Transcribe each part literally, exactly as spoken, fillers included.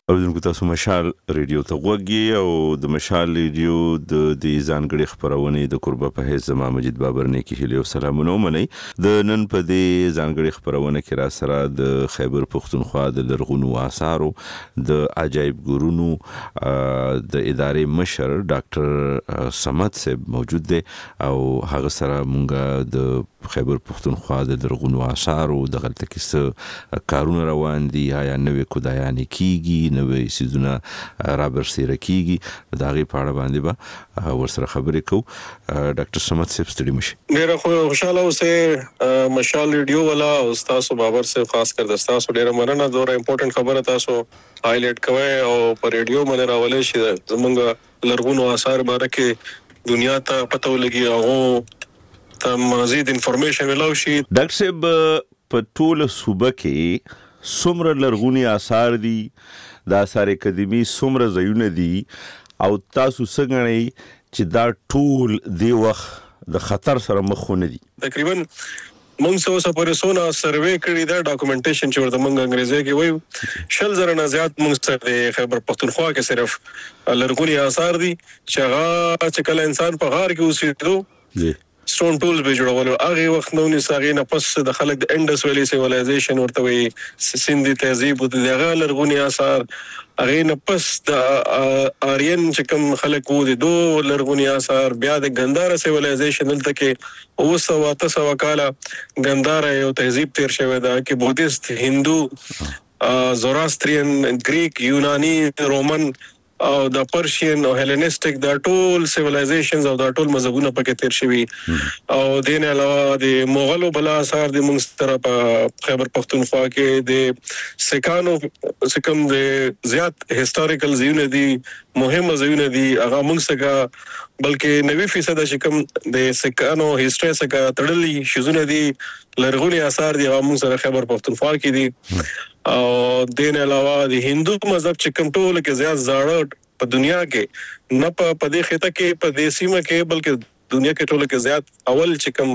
اوریدونکو تاسو مشال ریډیو ته غوږی او د مشال ریډیو د دې ځانګړي خبرونه د قربه په حیث زما مجید بابر نه کې هلي او سلامونه منئ. د نن په دې ځانګړي خبرونه کې را سره د خیبر پختونخوا د لرغونو آثارو د عجایب ګورونو د ادارې مشر ډاکټر صمد صاحب موجود دی او هغه سره مونږه د خیبر پختونخوا د لرغونو آثارو د غلطه کیسه کارونه روان دي یا نوې کودایان کیږي نوې سيزونه رابر سره کیږي دا غي په اړه باندې به ورسره خبرې کوو. ډاکټر صمد صاحب ستړي مشي. ډیره خوشاله اوسه مشال ریډیو والا او تاسو بابر صاحب خاص کر د تاسو ډیره مننه دوره امپورټنت خبره تاسو هایلایټ کوي او پر ریډیو باندې راولې شي زمونږ لرغونو آثار باره کې دنیا ته پته ولګي او ته مزید انفارمیشن ولاو شي. ډاکټر صاحب په ټوله صوبه کې څومره لرغونی آثار دي د آثار قدیمی څومره ځایونه دي او تاسو څنګه چې دا ټول دی وخت د خطر سره مخونه دي؟ تقریبا مونږ څو سپورسونه سروې کړی دا ډاکومېنټیشن چې ورته مونږ انګریزي کې وایو شل زره نه زیات مونږ سره خیبر پختونخوا کې صرف لرغونی آثار دي چې هغه چې کله انسان په غار کې اوسېدو سټون ټولز به جوړول هغه وخت نو نساغې نه پس د خلک د انډس ویلي سیویلایزیشن ورته وي سندي تهذیب د دغه لرغونی آثار هغه نه پس د آرین چې کوم خلک وو د دو لرغونی آثار بیا د ګندارا سیویلایزیشن دلته کې او سو واته سو کاله ګندارا یو تهذیب تیر شوی دا کې بودیست هندو زوراستریان گریک یونانی رومن او د پرشین او هیلینسټک د ټول سیویلایزیشنز او د ټول مذهبونه پکې تیر شوي او دین علاوه د مغلو بلا اثار د موږ سره په خیبر پختونخوا کې د سکانو سکم د زیات هیستوریکل زیونه دي مهمه زیونه دي هغه موږ څخه بلکې نوي فیصد چې کوم د سکانو هیستوري څخه تړلي شزونه دي لرغونی آثار دي هغه موږ سره خیبر پختونخوا کې دي او دین علاوه د هندو مذهب چې کوم ټول کې زیات زاړه په دنیا کې نه په پدې خطه کې په دې سیمه کې بلکې دنیا کې ټول کې زیات اول چې کوم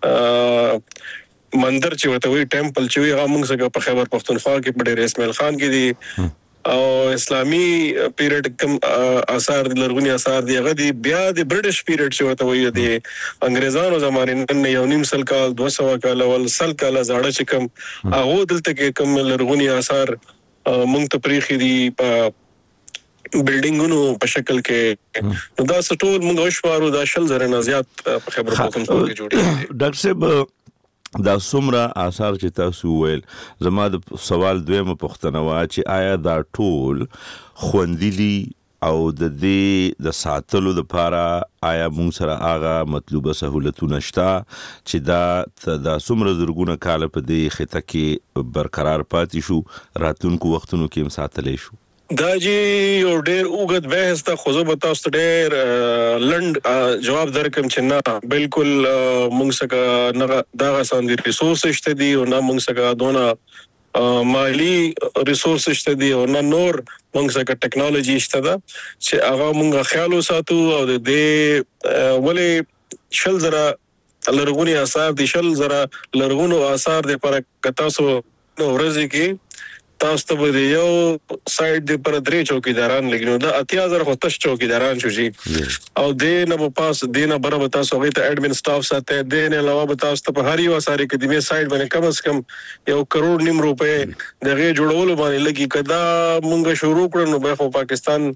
مندر چې وته وی ټیمپل چې وی هغه موږ څنګه په خیبر پختونخوا کې په ډېر اسماعیل خان کې دي او اسلامي پیریډ کوم آثار لرغونی آثار دی هغه دی بیا د برټش پیریډ چې وته وی دی انګريزانو زمانه نن یو نیم سل کال دوه سوه کال ول سل کال زاړه چې کوم هغه دلته کې کوم لرغونی آثار مونږ ته پریخي دي په بلډینګونو په شکل کې نو دا ټول مونږ وشوارو دا شل زره نه زیات په خیبر پختونخوا کې جوړي. ډاکټر صاحب دا څومره آثار چې تاسو ویل زما د سوال دویمه پوښتنه وا چې آیا دا ټول خوندلي او د دې د ساتلو لپاره آیا موږ سره هغه مطلوبه سہولتونه شته چې دا د څومره زرګونه کال په دې خطه کې برقرار پاتې شو راتلونکو وختونو کې هم ساتلې شو؟ دا جی یو ډېر اوږد بحث ته خو زه به تاسو ډېر لنډ جواب درکم چې نه بالکل موږ څخه نه دغه ساندي ریسورس شته دي او نه موږ څخه دونه مالی ریسورس شته دي او نه نور موږ څخه ټیکنالوژي شته ده چې هغه موږ خیال وساتو او د دې ولې شل زره لرغونی آثار دي شل زره لرغونو آثار د پر کتاسو ورځي کې تاسو ته به یو سایډ د پر درې چوکیداران لګنو دا اتیا زره خوتش چوکیداران شو شي او دینه په پاس دینه بره به تاسو غوته اډمن سټاف ساته دینه علاوه به تاسو ته په هر یو ساري کې د می سایډ باندې کم از کم یو کروڑ نیم روپے دغه جوړولو باندې لګي کدا مونږ شروع کړو نو به پاکستان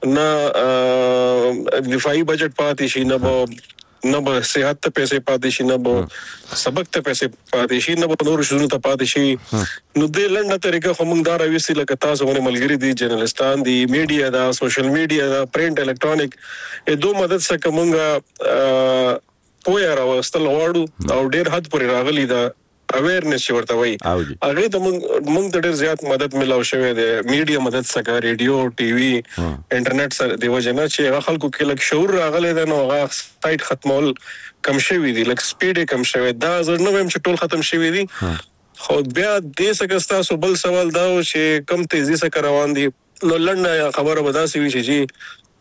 نه دفاعي بجټ پاتې شي نه به نه به صحت ته پیسې پاتې شي نه به سبق ته پیسې پاتې شي نه به نور شنو ته پاتې شي نو د لنډه طریقه خو موږ دا راوېسي لکه تاسو باندې ملګری دي جرنالستان دي میډیا دا سوشل میډیا دا پرنٹ الکترونیک ا دوه مدد څخه موږ پوهه راوستل غواړو او ډېر حد پورې راغلي دا اویرنس چې ورته وایي هغه ته موږ ته ډېر زیات مدد ملاو شوی دی میډیا مدد څخه ریډیو ټي وي انټرنیټ سره دی وجه نه چې هغه خلکو کې لک شعور راغلی دی نو هغه سایت ختمول کم شوی دی لک سپیډ کم شوی دا زه نو هم چې ټول ختم شوی دی خو بیا دې څخه تاسو بل سوال دا و چې کم تیزی سره روان دي نو لنډه خبره به داسې وي چې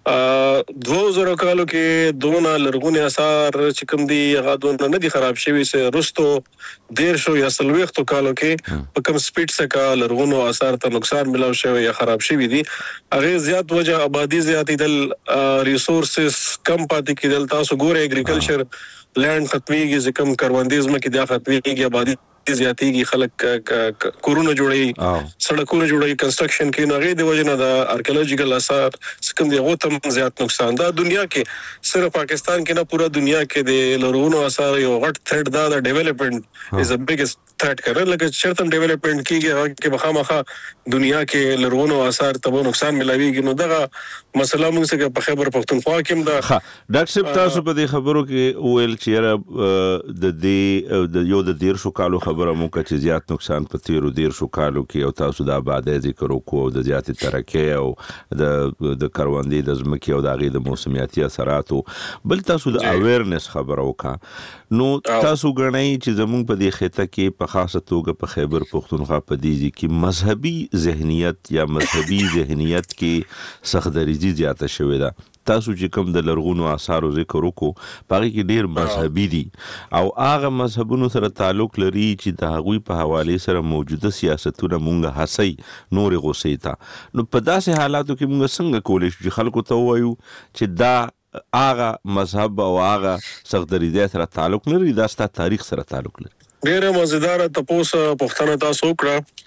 دوه زره کالو کې دونه لرغوني آثار چې کوم دي هغه دونه نه دي خراب شوي سه رستو دیر شو یا سلويختو کالو کې په کم سپیډ څخه لرغونو آثار ته نقصان ملاو شوی یا خراب شوی دي هغه زیات وجه آبادی زیاتېدل ریسورسز کم پاتې کېدل تاسو ګوره اګریکلچر لینډ ختميږي ځکه کروندیزم کې دا ختميږي آبادی زیاتېږي خلک کورونه جوړي سړکونه جوړي کنسټرکشن کې نو غي د وجنه د آرکیولوژیکل آثار څخه دی غو تم زیات نقصان دا دنیا کې صرف پاکستان کې نه پورا دنیا کې د لرغونو آثار یو غټ تھریټ دا د ډیولپمنٹ از ا بیگست تھریټ کړه لکه چرته ډیولپمنٹ کیږي هغه کې بخامخه دنیا کې لرغونو آثار ته نقصان ملاويږي نو دغه مسله موږ څنګه په خیبر پختونخوا کې دا ډاکټر صاحب تاسو په دې خبرو کې ویل چې د دې د یو د دیر شو کالو خبره مو چې زیات نقصان په تیرو دیر شو کالو کې او تاسو د آبادی ذکر وکړو د زیات ترقی او د د کروندې د ځمکې او د غي د موسمیاتي اثراتو بل تاسو د اویرنس خبره وکړه نو تاسو غنئ چې زموږ په دې خطه کې په خاصه توګه په خیبر پختونخوا په دې کې مذهبي ذهنیت یا مذهبي ذهنیت کې سختدریزي زیاته شوې ده تاسو چې کوم د لرغونو آثارو ذکر وکړو پاره کې ډیر مذهبي دي او هغه مذهبونو سره تعلق لري چې د هغوی په حواله سره موجوده سیاستونه مونږه هڅي نور غوسې تا نو په داسې حالاتو کې مونږ څنګه کولای شو چې خلکو ته وایو چې دا هغه مذهب او هغه سختدریزي سره تعلق نه لري دا ستاسو تاریخ سره تعلق لري ډیره مزیدار تاسو پښتنه تاسو وکړه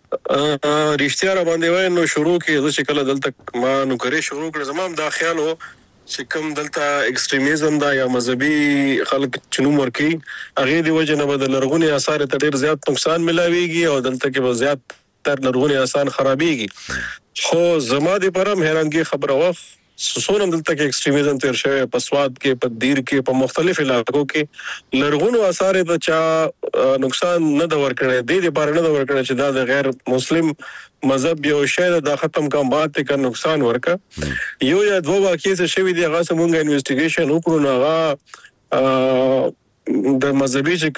رښتیا را باندې وای نو شروع کې د شکل دلته ما نو کرے شروع کړ زمام دا خیال وو چې کوم دلته ایکستریمیزم دا یا مذهبي خلک چنو مرکی هغه دی وجه نه بدل لرغونی آثار ته ډیر زیات نقصان ملاويږي او دلته کې زیات تر لرغونی آثار خرابيږي خو زما دي پرم حیرانګي خبره و سونم دلته کې ایکستریمیزم تیر شوی په سواد کې په دیر کې په مختلف علاقو کې لرغونو آثار ته چا نقصان نه د ورکړي د دې بار نه د ورکړي چې دا د غیر مسلم مذهب یو شی د ختم کم باندې کا نقصان ورکا یو یا دوه واقعي څه شوی دی هغه سمونګه انویسټیګیشن وکړو نو هغه د مذهبي چې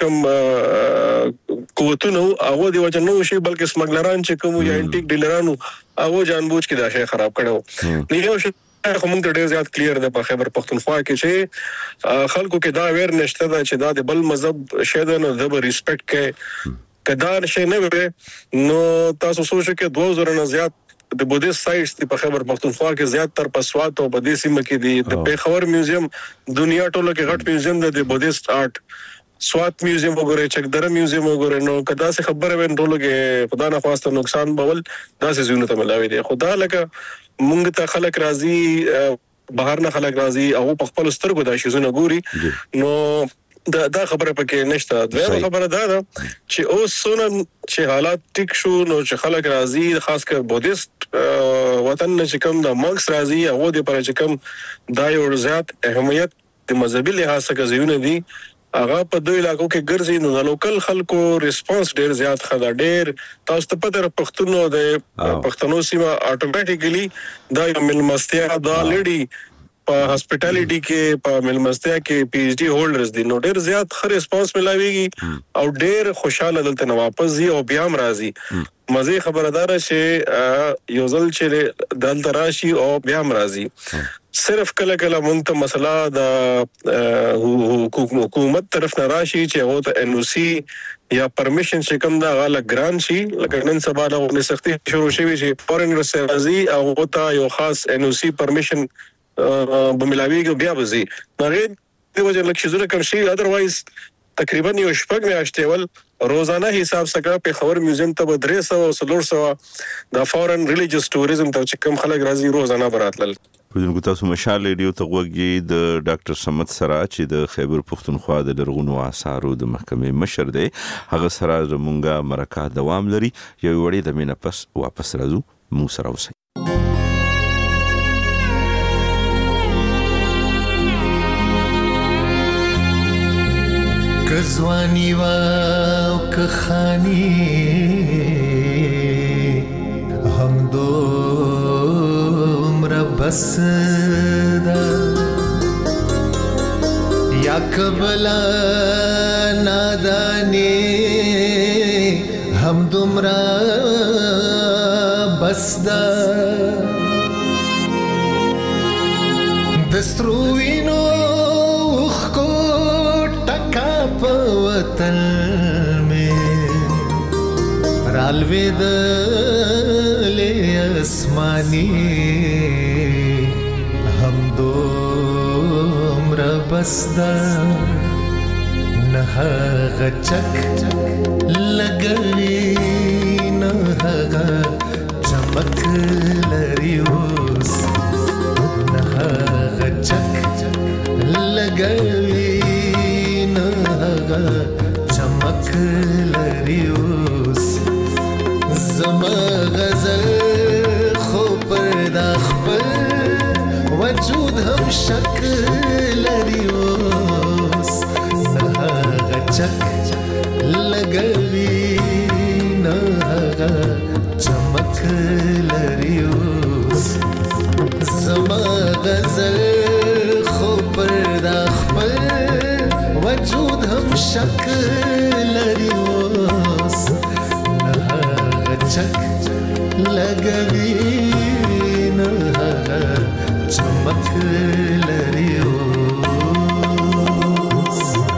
کوم قوتونو هغه دی وجه نو شي بلکې سمګلران چې کوم یا انټیک ډیلرانو هغه جانبوج کې دا شی خراب کړو نو یو شی خو موږ ډېر زیات کلیر ده په خیبر پختونخوا کې چې خلکو کې دا اویر نشته دا چې دا د بل مذهب شه نه د ریسپیکټ کې کدا شي نه وي نو تاسو سوچو کې دوه زره نه زیات د بودیست سایټس په خیبر پختونخوا کې زیات تر پسوات او بودیست سیمه کې دي د پیښور میوزیم دنیا ټولو کې غټ میوزیم ده د بودیست آرټ سوات میوزیم وګوره چکدره میوزیم وګوره نو کدا څه خبره وین ټولو کې خدا نه خواسته نقصان بول دا څه زونه ته ملاوي دي خدا لکه مونږ ته خلک راضي بهر نه خلک راضي او په خپل سترګو دا شي زونه ګوري نو دا دا خبره پکې نشته دا خبره دا ده چې اوس سونه چې حالات ټیک شو نو چې خلک راضي خاص کر بودیست وطن چې کوم د مارکس راضي او د پر چې کوم دا یو زیات اهمیت د مذهبي لحاظ څخه زیونه دي هغه په دوی علاقو کې ګرځي نو د لوکل خلکو ریسپانس ډیر زیات خدا ډیر تاسو ته پته پښتونو د پښتنو سیمه اتوماتیکلی دا یو ملمستیا دا لړی په هاسپټالټي کې په ملمستیا کې پی ایچ ډی هولډرز دي نو ډیر زیات خر ریسپانس ملاويږي او ډیر خوشاله دلته نو واپس دي او بیا هم راځي مزه خبردار شي یو ځل چې دلته راشي او بیا هم راځي صرف کله کله مونږ ته مسله د حکومت طرف نه راشي چې هغه ته ان او سی یا پرمیشن چې کوم دا غاله ګران شي لکه نن سبا له سختي شروع شوی چې فورن رسېږي او هغه ته یو خاص ان او سی پرمیشن بملاویږي بیا وځي هغه د وجه لکه زره کوم شي اذروایز تقریبا یو شپږ میاشتې ول روزانه حساب سره په خبر میوزیم ته درې سوه او څلور سوه د فورن ریلیجیس ټوریزم ته چې کوم خلک راځي روزانه براتل پوزنګو تاسو مشال ریډیو ته وګورئ د ډاکټر صمد سره چې د خیبر پختونخوا د لرغونو آثارو د محکمې مشر دی هغه سره زمونږه مرکه دوام لري یو وړي د مینه پس واپس راځو مو سره اوسئ کزوانی و کخانی هم دو عمر بس دا یا کبلا نادانی هم دومرا بس دا دستروینو خو ټکا په وطن مې رالوېدلې اسماني هم دومره بس ده نه هغه چک لګوي نه هغه چمک لري اوس نه هغه چک لګوي نه هغه چمک لري اوس زما غزل خو پر دا خپل وجود هم شک لري اوس نه هغه چک لګوي نه هغه چمک لري اوس زما غزل خو پر دا خپل وجود هم شک لري اوس نه هغه چک لګوي نه هغه چمک لري اوس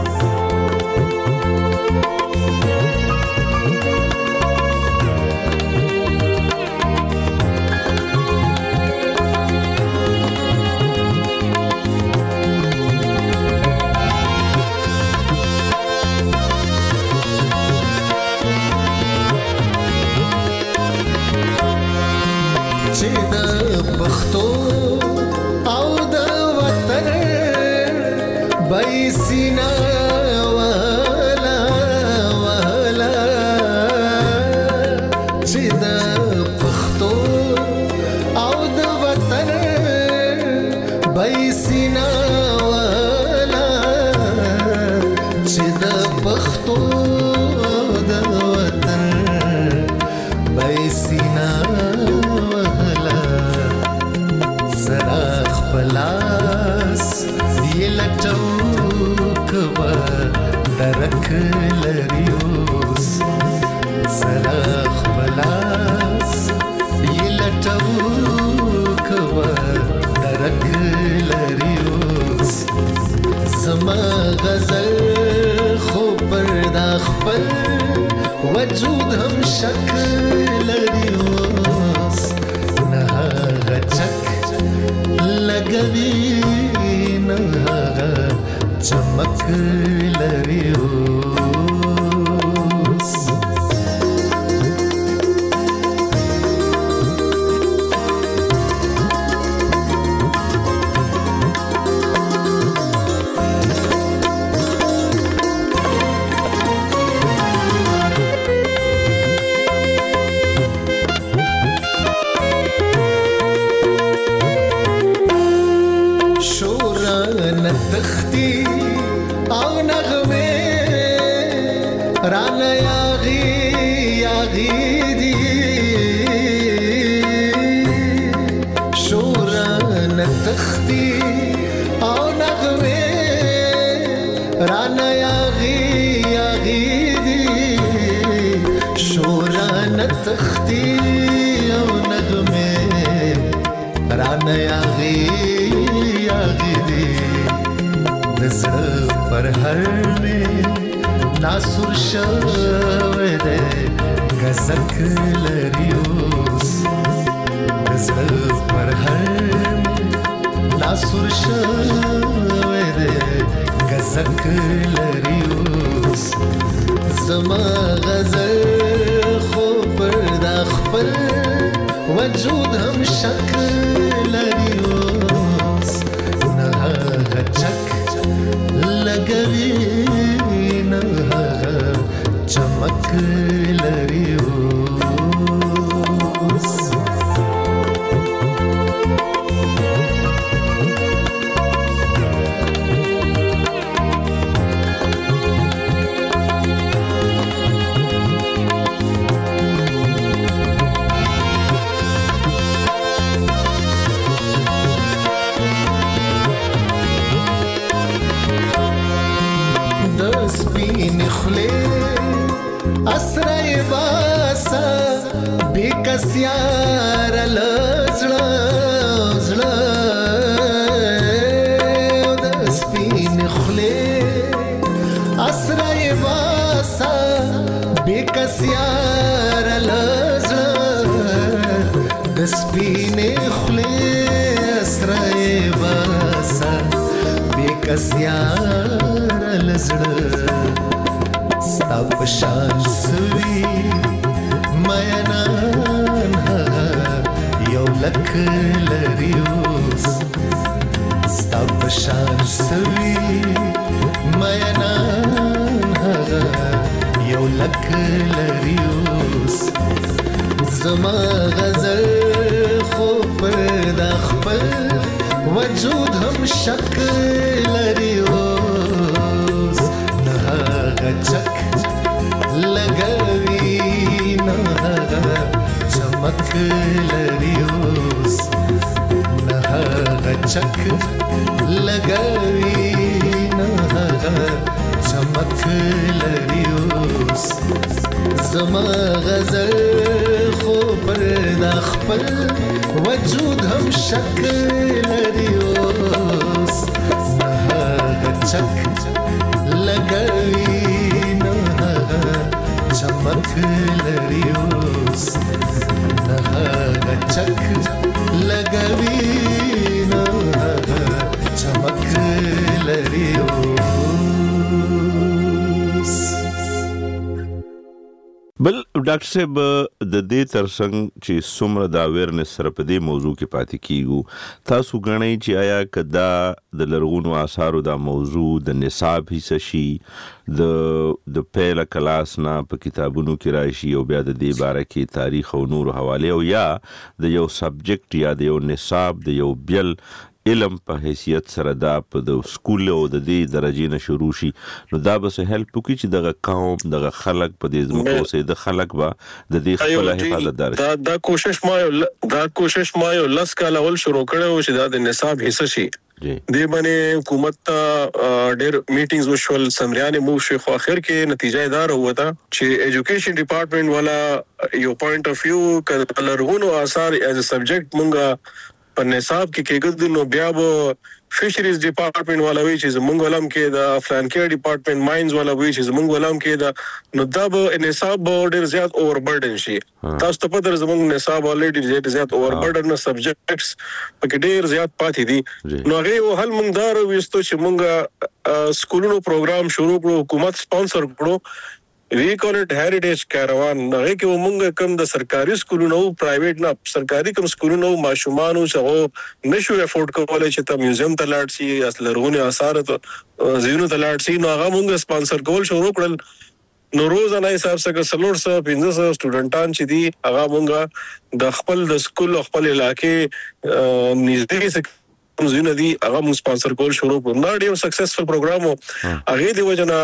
چې د پښتو او د وطن بایسینا والا والا چې د پښتو او د وطن بایسینا والا چې د پښتو د وطن بایسینا سراخ پلاس یہ لټوک و درک لري اوس سراخ پلاس یہ لټوک و درک لري اوس زما غزل خو پر دا خپل وجود هم شک لري اوس نه هغه چک لګوي نه هغه چمک لري اوس تختی او نغمه رانا یاغی یاغی دی شوران تختی او نغمه رانا یاغی یاغی دی شوران تختی او نغمه رانا یاغی یاغی دی زړه پر هر مې ناسور شوی دی غزک لري اوس زړه پر هر مې ناسور شوی دی غزک لري اوس زما غزل خو پر دا خپل وجود هم شک لري اوس نه هغه چک لګوي نه هغه چمک لري اوس سپین خلی اسرائیل دسپینې خولې اسرای باسا بیکس یار لزړه ستا په شان سوي مینان هغه یو لک لري اوس ستا په شان سوي مینان هغه یو لک لري اوس زما غزل خو پر دا خپل وجود هم شک لري اوس نه هغه چک لګوي نه هغه چمک لري اوس نه هغه چک لګوي نه هغه چمک لري اوس زما غزل خو پر دا خپل وجود هم شک لري اوس نه هغه چک لګوي نه هغه چمک لري اوس نه هغه چک لګوي نه هغه چمک لري اوس. بل ډاکټر صاحب د دې ترڅنګ چې څومره د اویرنس سره په دې موضوع کې پاتې کیږو تاسو غواړئ چې آیا کدا د لرغونو آثارو دا موضوع د نصاب حصہ شي د د پیله کلاس نه په کتابونو کې راشي او بیا د دې باره کې تاریخ او نور حواله او یا د یو سبجیکټ یا د یو نصاب د یو بیل علم په حیثیت سره دا په د سکول او د دې درجې نه شروع شي نو دا به څه هیلپ وکړي چې دغه قوم دغه خلک په دې ځمکو سه د خلک به د دې خپل حفاظتدار دا دا کوشش ما دا کوشش ما یو لس کال اول شروع کړو چې دا د نصاب حصہ شي دې باندې حکومت ته ډېر میټینګز وشول سمریانه مو شي خو اخر کې نتیجه دار وته چې ایجوکیشن ډپارټمنټ والا یو پوینټ اف ویو کلرغونو آثار ایز ا سبجیکټ مونږه په نصاب کې کېګد نو بیا به فشریز ډپارټمنټ والا وی چې زمونږ ولم کې د افلانکیر ډپارټمنټ ماینز والا وی چې زمونږ ولم کې د نو دا به نصاب به ډېر زیات اوور برډن شي تاسو ته پدر زمونږ نصاب الریډي ډېر زیات اوور برډن سبجیکټس پکې ډېر زیات پاتې دي نو هغه حل مونږ دار وستو چې مونږ سکولونو پروګرام شروع کړو حکومت سپانسر کړو وی کال اٹ هریټیج کاروان هغه کې موږ کم د سرکاري سکولونو پرایویټ نه سرکاري کوم سکولونو ماشومان او څو نشو افورد کولای چې ته میوزیم ته لاړ شي اصل لرغونی آثار ته زینو ته لاړ شي نو هغه موږ سپانسر کول شروع کړل نو روزانه حساب څخه سلور سو پنځه سو سټوډنټان چې دي هغه موږ د خپل د سکول خپل علاقې نږدې زینو دي هغه موږ سپانسر کول شروع کړو نو ډیر سکسسفل پروګرام هغه دی وجنه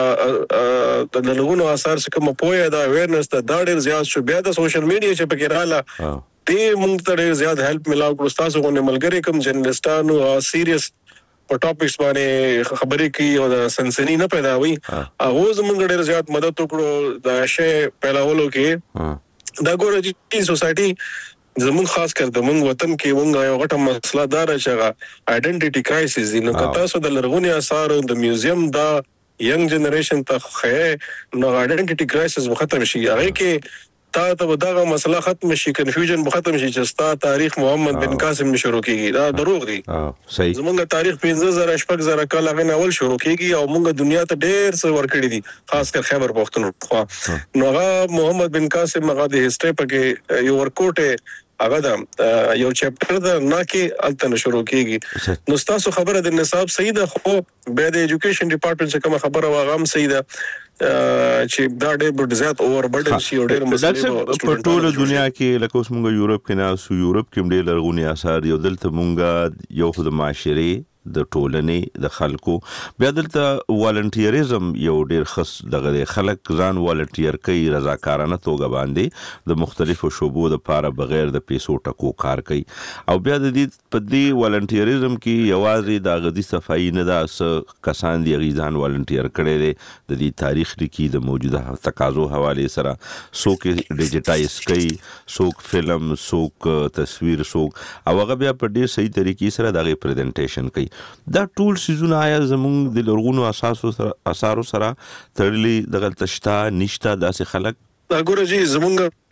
د لرغونو آثار څخه کوم پوهه دا اویرنس دا ډیر زیات شو بیا د سوشل میډیا چې پکې رااله دې موږ ته ډیر زیات هیلپ ملاو کړو تاسو غوښنه ملګری کوم جرنالستانو سیریس په ټاپکس باندې خبرې کوي او د سنسنی نه پیدا وي هغه زموږ ډیر زیات مدد وکړو دا شی پیلاولو کې دا ګورې چې سوسایټي زمون خاص کر د مونږ وطن کې مونږ یو غټه مسله دار چې آئیډنټیټي کرایسس دی نو تاسو د لرغونی آثار د میوزیم دا ینګ جنریشن ته خې نو آئیډنټیټي کرایسس ختم شي هغه کې تا ته دغه مسله ختم شي کنفیوژن ختم شي چې ستا تاریخ محمد بن قاسم شروع کیږي دا دروغ دی صحیح زمونږ تاریخ پنځه زره شپږ زره کال هغه اول شروع کیږي او مونږ دنیا ته ډېر څه ورکړي دي خاص کر خیبر پختونخوا نو هغه محمد بن قاسم هغه د هیستوري پکې یو ورکوټه هغه دا یو چپټر دا نه کې الته شروع کیږي نو تاسو خبره د نصاب صحیح ده خو به د ایجوکیشن ډپارټمنټ څخه کوم خبره واغام صحیح ده چې دا ډېر زیات اوور برډن شي او ډېر مسله په ټوله دنیا کې لکه اوس موږ یورپ کې نه سو یورپ کې ډېر لرغونی آثار یو دلته موږ یو خو د معاشري د ټولنې د خلکو بیا دلته والنټیریزم یو ډیر خاص دغه خلک ځان والنټیر کوي رضاکارانه توګه باندې د مختلفو شوبو د پاره بغیر د پیسو ټکو کار کوي او بیا د دې په دې والنټیریزم کې یوازې د غدي صفائی نه داس کسان دی غیزان والنټیر کړي دي د دې تاریخ لکې د موجوده تقاضو حواله سره څوک ډیجیټایز کوي څوک فلم څوک تصویر څوک او هغه بیا په ډیر صحیح طریقې سره دغه پریزنټیشن کوي دا ټول سيزونه آیا زموږ د لرغونو اساسو سره اثارو سره تړلي دغه تشتا نشتا داسې خلک دا ګورې زموږ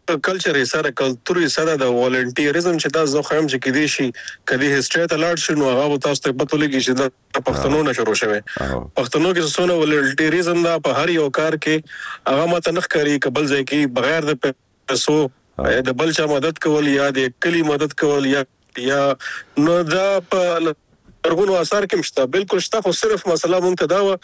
کلچر یې سره کلتور یې سره د والنټیریزم چې تاسو خو هم چې کېدی شي کدي هیستوري ته لاړ شنو هغه تاسو ته پته لګي چې د پښتنو نه شروع شوه پښتنو کې څونه والنټیریزم دا په هر یو کار کې هغه ماته نخ کوي قبل ځای کې بغیر د پیسو د بل چا مدد کول یا د کلی مدد کول یا یا نو دا په ورغونو اثر کې مشته بالکل شته خو صرف مسله مونږ ته دا و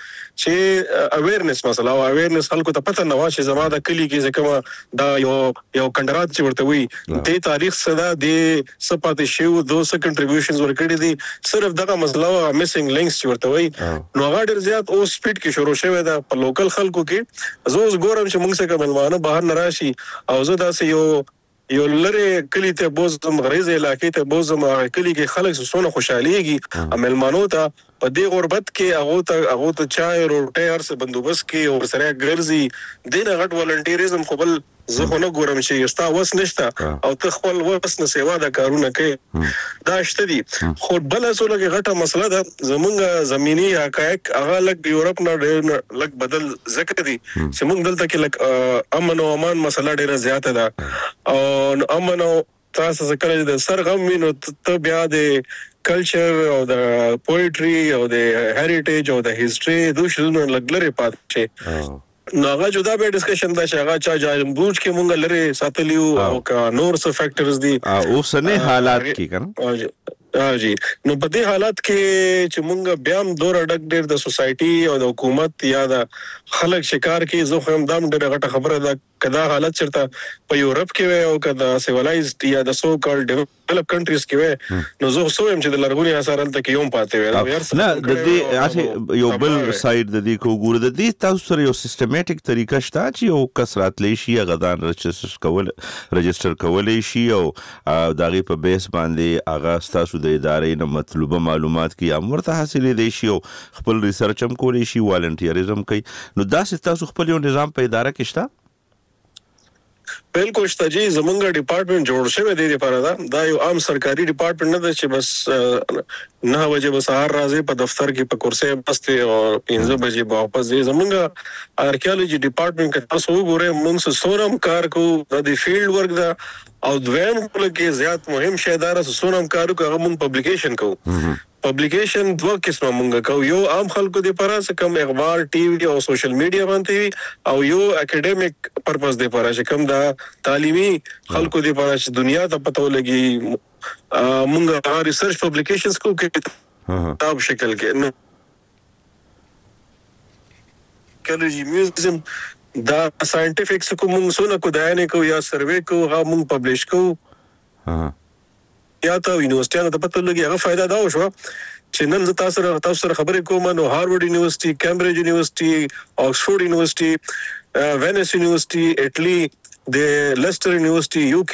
چې اویرنس مسله او اویرنس خلکو ته پته نه و چې زما د کلی کې ځکه دا یو یو کندرات چې ورته وي د تاریخ صدا د سپاتې شو دوه کنټریبیوشنز ورکړي دي صرف دغه مسله او میسنګ لینکس چې ورته وي نو هغه ډیر زیات او سپیډ کې شروع شوه دا په لوکل خلکو کې زه اوس ګورم چې مونږ څنګه ملمانه بهر نه راشي او زه داسې یو یو لری کلی ته بوزم غریزه علاقې ته بوزم کلی کې خلک سونه خوشاليږي عملمانو ته په دې غربت کې هغه ته هغه ته چای روټي هر څه بندوبست کې او سره ګرځي دینه غټ والنټیریزم خو بل زه خو نه ګورم چې یستا وس نشته او ته خپل وس نه سیوا د کارونه کوي دا شته دي خو بل اصله کې غټه مسله ده زمونږ زميني حقایق هغه لک یورپ نه ډېر لک بدل ذکر دي چې موږ دلته کې لک امن او امان مسله ډېره زیاته ده او امن او تاسو څنګه د سرغم وینو ته بیا د کلچر او د پوئټري او د هریټیج او د هیستوري دوه شنو لګلره پات شي نو هغه جدا به ډسکشن دا چې هغه چا جایم بوج کې مونږ لري ساتلیو او کا نور څه فیکٹرز دي او سنه حالات کې کنه ها جی نو په دې حالات کې چې مونږ بیا هم دور اډک ډېر د سوسايټي او د حکومت یا د خلک شکار کې زه خو هم دام ډېر غټه خبره ده کدا حالت چرته په یورپ کې او کدا سیولایزډ یا د سو کال ډیولپ کنټریز کې وي نو زه خو هم چې د لرغونی اثار تل کې یوم پاتې وي نه د دې اته یو بل سایډ د دې کو ګور د دې تاسو سره یو سیستماتیک طریقه شته چې یو کسرات لشي غدان رجستر کول رجستر کولې شي او دغه په بیس باندې اغا تاسو د ادارې نه مطلوبه معلومات کی امورته حاصلې دي شي او خپل ریسرچ هم کولی شي والنټیریزم کوي نو دا تاسو خپل یو نظام په اداره کې شته بالکل شته جی زمونږ ډپارټمنټ جوړ شوی دی لپاره دا دا یو عام سرکاري ډپارټمنټ نه دی چې بس نه بجې به سهار راځي په دفتر کې په کرسي بسته او پنځه بجې به واپس ځي زمونږ آرکیالوجي ډپارټمنټ کې تاسو وګورئ موږ سورم کار کوو د فیلډ ورک دا او دویم کې زیات مهم شی دا سورم کارو کوو موږ پبلیکیشن کوو پبلیکیشن دوه قسمه مونږ کوو یو عام خلکو د لپاره کم اخبار ټي وي او سوشل میډیا باندې او یو اکیډمیک پرپس د لپاره چې کم دا تعلیمي خلکو د لپاره چې دنیا ته پته ولګي مونږ ریسرچ پبلیکیشنز کوو کې کتاب شکل کې نو کالجی میوزیم دا ساينټیفیک څه کوم څونه کو داینه کو یا سروې کو هغه مونږ پبلش کوو ها یا ته یونیورسيټانو ته پته لګي هغه فائدہ دا وشو چې نن زه تاسو سره تاسو سره خبرې کوم نو هارورډ یونیورسيټي کیمبرج یونیورسيټي آکسفورد یونیورسيټي وینس یونیورسيټي اټلی د لیسټر یونیورسيټي یو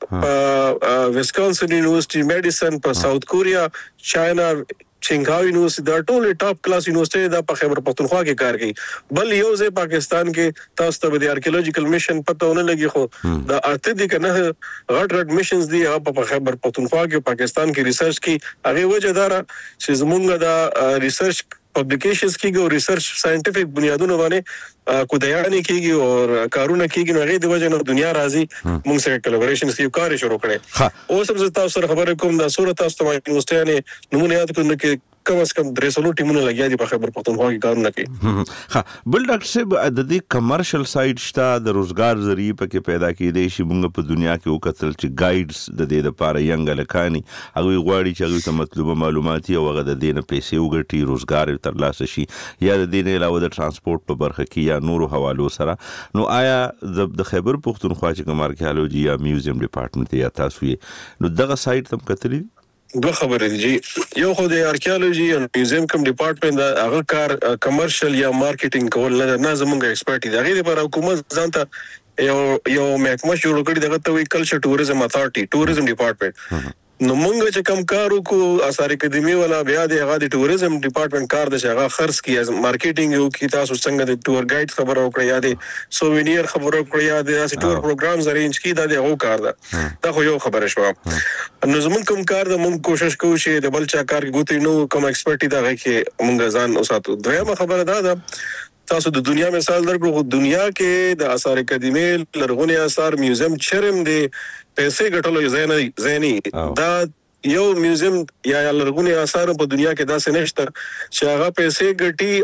کې ویسکانسن یونیورسيټي میډیسن په ساوث کوریا چاینا چنګاو یونیورسيټي دا ټول ټاپ کلاس یونیورسيټي دا په خیبر پختونخوا کې کار کوي بل یو ځای پاکستان کې تاسو ته د آرکیولوژیکل میشن پته ونه لګي خو دا اته دي کنه غټ غټ میشنز دي په خیبر پختونخوا کې پاکستان کې ریسرچ کوي هغه وجه دارا چې زمونږ دا ریسرچ پبلیکیشنز کیږي او ریسرچ ساينټیفیک بنیادونو باندې کو دیانه کیږي او کارونه کیږي نو هغه د وجه نه دنیا راضي موږ سره کولابریشنز کیو کار شروع کړي او سم زه تاسو سره خبرې کوم دا صورت تاسو ته یونیورسيټي نمونه یاد کړئ کې کم از کم درې سلو ټیمونه لګیا دي په خیبر پختونخوا کې کارونه کوي ها بل ډاکټر صاحب د دې کمرشل سایډ شته د روزګار ذریعہ پکې پیدا کېدې شي موږ په دنیا کې وکتل چې ګایډز د دې لپاره ینګ لکاني هغه غواړي چې هغه ته مطلوبه معلومات او هغه د دې نه پیسې وګټي روزګار ترلاسه شي یا د دې نه علاوه د ترانسپورت په برخه کې یا نورو حوالو سره نو آیا د خیبر پختونخوا چې کوم آرکیالوجي یا میوزیم ډپارټمنټ یا تاسو یې نو دغه سایډ تم کتلی دوه خبرې دي جی یو خو د آرکیالوجي او میوزیم کوم ډپارټمنټ دا هغه کار کمرشل یا مارکیټینګ کول نه نه زموږ ایکسپرټ دي هغه لپاره حکومت ځانته یو یو محکمه جوړ کړی دغه ته وی کلچر ټوریزم اتھارټي ټوریزم ډپارټمنټ نو مونږ چې کم کار وکړو اثار اکیډمي ولا بیا د هغه د ټوریزم ډپارټمنټ کار د هغه خرڅ کیه مارکیټینګ یو کی تاسو څنګه د ټور ګایډ خبر او کړی یا د سووینیر خبر او کړی یا د ټور پروګرامز ارینج کی دا د هغه کار ده دا خو یو خبره شو نو زمون کوم کار د مونږ کوشش کوو چې د بل چا کار ګوتی نو کوم ایکسپرټی دا کې مونږ ځان اوساتو دویمه خبره دا ده تاسو د دنیا مثال درکړو دنیا کې د آثار قدیمه لرغونی آثار میوزیم چرم دی پیسې ګټلو ځای نه دا یو میوزیم یا لرغونی آثار په دنیا کې داسې نشته چې هغه پیسې ګټي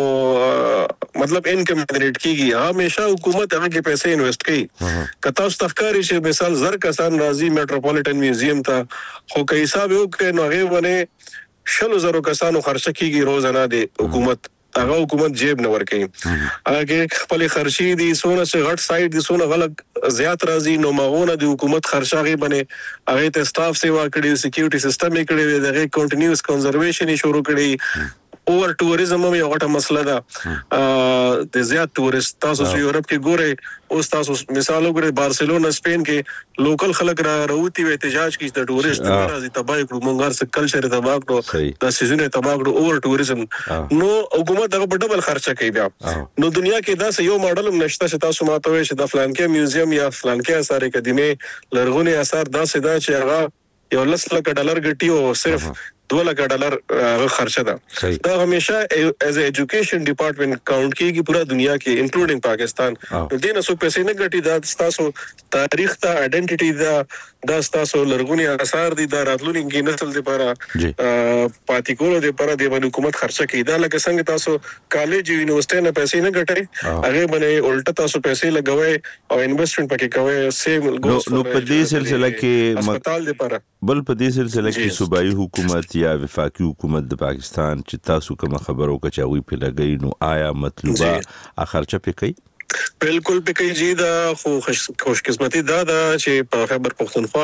او مطلب انکم جنریټ کیږي همیشه حکومت هغه کې پیسې انویسټ کوي کته اوس تخکاری چې مثال زر کسان راځي میټروپولیټن میوزیم ته خو که حساب یو کې نو هغه باندې شلو زرو کسانو خرچه کیږي روزانه دی حکومت هغه حکومت جیب نه ور کوي هغه خپل خرچي دي سونه چې غټ سایت دي سونه غلط زیات راځي نو ماغونه د حکومت خرچاغي باندې هغه ته سټاف سیوا کړي سکیورټي سیستم یې کړي دغه کنټینیوس کنزرویشن یې شروع کړي اوور ټوریزم هم یو غټه مسله ده د زیات ټوریست تاسو چې یورپ کې ګورئ اوس تاسو مثال وګورئ بارسلونا سپین کې لوکل خلک را راوتی وي احتجاج کوي د ټوریست راځي تباہ کړو مونږ سره کلچر تباہ کړو د سيزونه تباہ کړو اوور ټوریزم نو حکومت دغه په ډبل خرچه کوي بیا نو دنیا کې دا یو ماډل نشته چې تاسو ماته وي چې د فلانکې میوزیم یا فلانکې آثار قدیمه لرغونی آثار دا سدا چې هغه یو لس لک ډالر ګټي او صرف دو لک ډالر خرچه ده دا همیشه ایز ا ایجوکیشن ډپارټمنټ کاونټ کیږي پورا دنیا کې انکلوډینګ پاکستان د دې نسو پیسې نه ګټي دا تاسو تاریخ ته ائیډنټیټي دا دا تاسو لرغونی آثار دي دا راتلونکي نسل لپاره پاتې کولو لپاره د حکومت خرچه کوي دا لکه څنګه تاسو کالج یونیورسيټي نه پیسې نه ګټي هغه باندې الټا تاسو پیسې لګوي او انویسټمنټ پکې کوي سیم نو په دې سلسله کې هسپتال لپاره بل په دې سلسله کې صوبایي حکومت یا وفاقي حکومت د پاکستان چې تاسو کوم خبرو کچاوي په لګي نو آیا مطلوبه خرچه پې کوي بالکل پې کوي جی دا خو خوش قسمتي دا دا چې په خیبر پختونخوا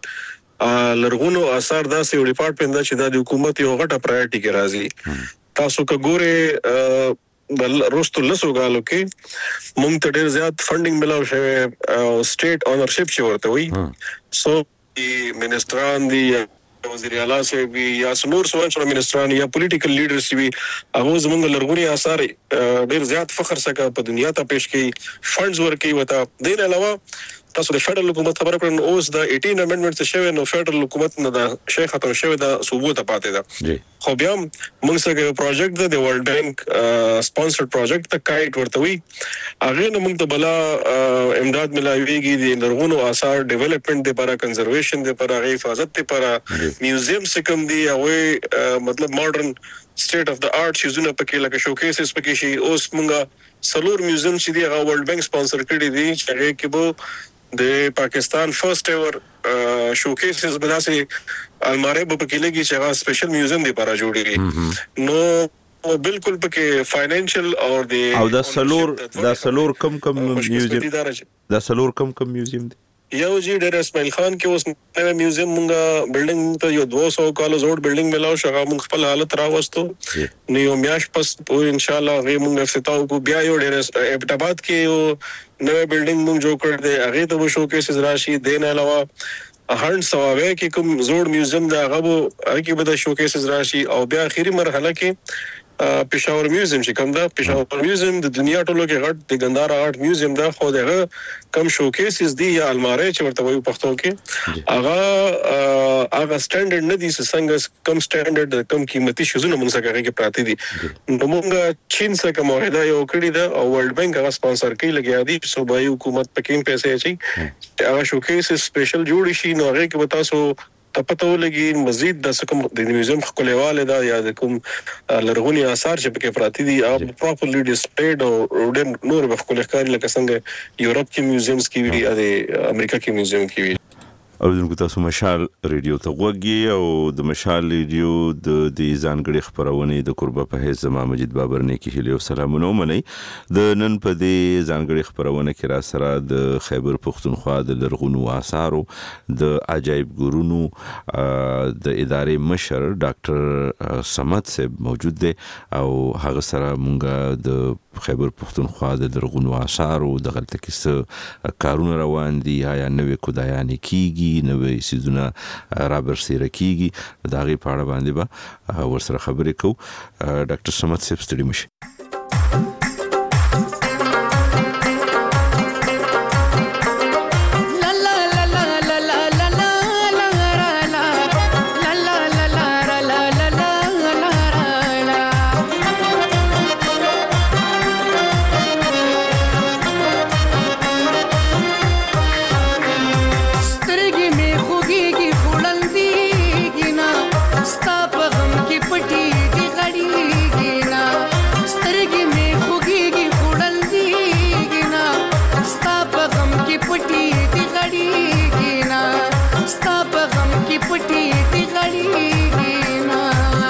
کې لرغونو آثار داسې یو ډپارټمنټ دا چې د حکومت یو غټه پرایورټي کې راځي تاسو که ګوره بل روستو لسو غالو کې مونږ ته ډېر زیات فندینګ ملاو شوی او سټیټ اونرشپ چې ورته وي سو منسټران دي وزیر اعلی صاحب یا سنور سوچ منسټران یا پولیټیکل لیډرز وي هغه زموږ لرغونی آثار ډېر زیات فخر سره په دنیا ته پیش کړي فندز ورکړي وته دین علاوه تاسو د فدرال حکومت خبره کړئ اوس د اټین امندمنت څه شوی نو فدرال حکومت نه د شیخ ختم شوی د صوبو ته پاتې ده خو بیا موږ سره پروجیکټ د ورلد بانک سپانسرډ پروجیکټ ته کایټ ورته وي هغه نو موږ ته بلا امداد ملایويږي د لرغونو آثار ډیولپمنٹ لپاره کنزرویشن لپاره حفاظت لپاره میوزیم سکم دی او مطلب ماډرن سټیټ اف د آرټ شیزونه پکې لکه شوکیسز پکې شي اوس موږ سلور میوزیم چې دی هغه ورلد بانک سپانسر کړی دی چې هغه کې به د پاکستان فرست ایور شوکیسز بداسي الماره په کې لګي چې هغه سپیشل میوزیم دی لپاره جوړیږي نو بالکل پکې فاینانشل او د او دا سلور دا سلور کم کم میوزیم دا سلور کم کم میوزیم دی یو جی ډیر اسماعیل خان کې اوس نوې میوزیم مونږه بلډینګ ته یو دوه سوه کال زوړ بلډینګ ملاو شغه مونږ خپل حالت راوستو نو یو میاش پس ان شاء الله غي مونږ افتتاح کو بیا یو ډیر ابټاباد کې یو نوې بلډینګ مونږ جوړ کړ دې هغه ته شو کې راشي دین علاوه هرن سواوي کې کوم زوړ میوزیم دا هغه هغه کې به د شو کې راشي او بیا اخیری مرحله کې پېښور میوزیم چې کوم دا پېښور میوزیم د دنیا ټولو کې غټ د ګندارا آرټ میوزیم دا خو دغه کم شوکیسز دی یا الماره چې ورته وایو پښتو کې هغه هغه سټانډرډ نه دي څنګه کم سټانډرډ کم قیمتي شوزونه موږ څنګه کې پراته دي نو موږ چین سره معاهده یو کړی دا او ورلد بانک هغه سپانسر کوي لګیا دي صوبایي حکومت پکې پیسې اچي هغه شوکیسز سپیشل جوړ شي نو هغه کې به تاسو تپته ولګي مزید د کوم د میوزیم خپلواله دا یا د کوم لرغونی آثار چې پکې پراته دي او پراپرلی ډیسپلیډ او روډن نور په خپل ښکاری لکه څنګه یورپ کې میوزیمز کې وی او امریکا کې میوزیم کې وی او دغه تاسو مشال ریډیو ته وګورئ او د مشال ریډیو د دې ځانګړي خبرونه د قربه په هیڅ زما مجید بابر نه کې هلي او سلامونه مني د نن په دې ځانګړي خبرونه کې را سره د خیبر پختونخوا د لرغونو آثارو د عجایب ګورونو د ادارې مشر ډاکټر سمت صاحب موجود دی او هغه سره مونږه د خیبر پختونخوا د لرغونو آثارو د غلطه کیسه کارونه روان دي یا نوې کودایانې کیږي نوې سيزونه را برسېره کیږي دا غي په اړه باندې به ورسره خبرې کوو ډاکټر سمت صاحب ستړي مشه پټي دي غړيږي نا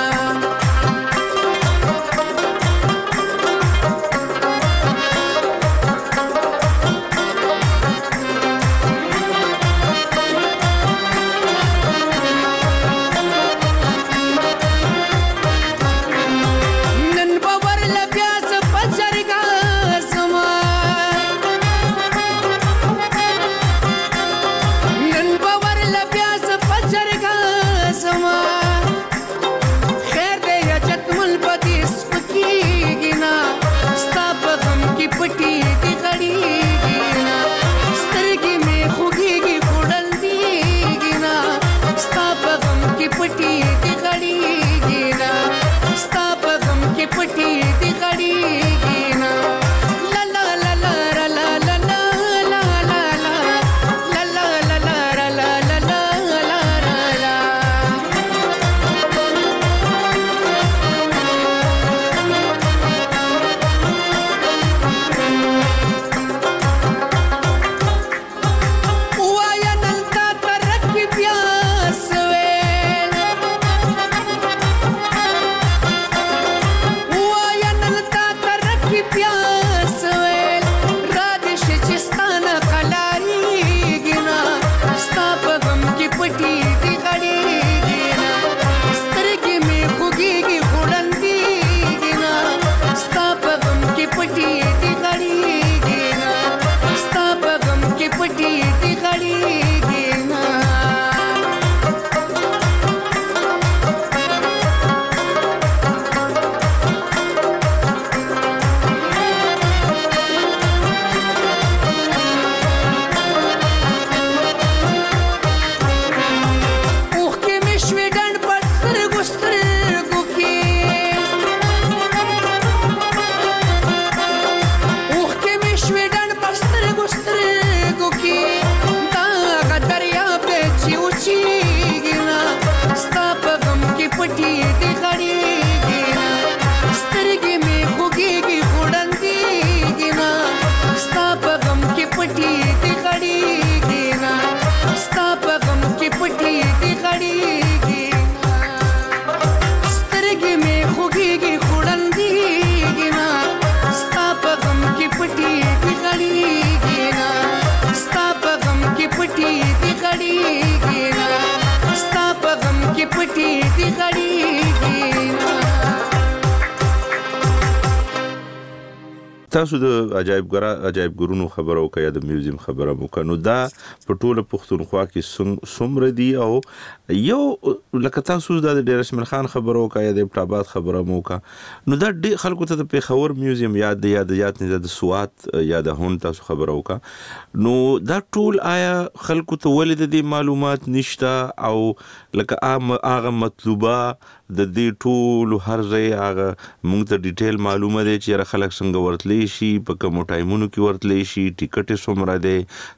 تاسو د عجایب ګرا عجایب ګرونو خبرو کوي یا د میوزیم خبره مو کنو دا په ټوله پښتونخوا کې څومره دي او یو لکه تاسو د ډیر اسماعیل خان خبرو کوي د پټاباد خبره مو کا نو دا ډیر خلکو ته د پیښور میوزیم یاد دی یاد یاد نه د سوات یا د هون تاسو خبرو کا نو دا ټول آیا خلکو ته ولید دي معلومات نشته او لکه هغه مطلوبه د دې ټول هر ځای هغه موږ ته ډیټیل معلومه دي چې خلک څنګه ورتلی شي په کوم ټایمونو کې ورتلی شي ټیکټ څومره دی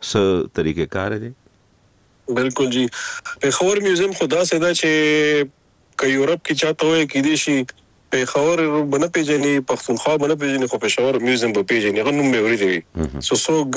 څه طریقې کار دی بالکل جی پیښور میوزیم خدا سدا چې ک یورپ کې چاته وي کې دي شي پیښور بنه پیژني پښتونخوا بنه پیژني خو پیښور میوزیم په پیژني غو نوم به ورېږي سو سوګ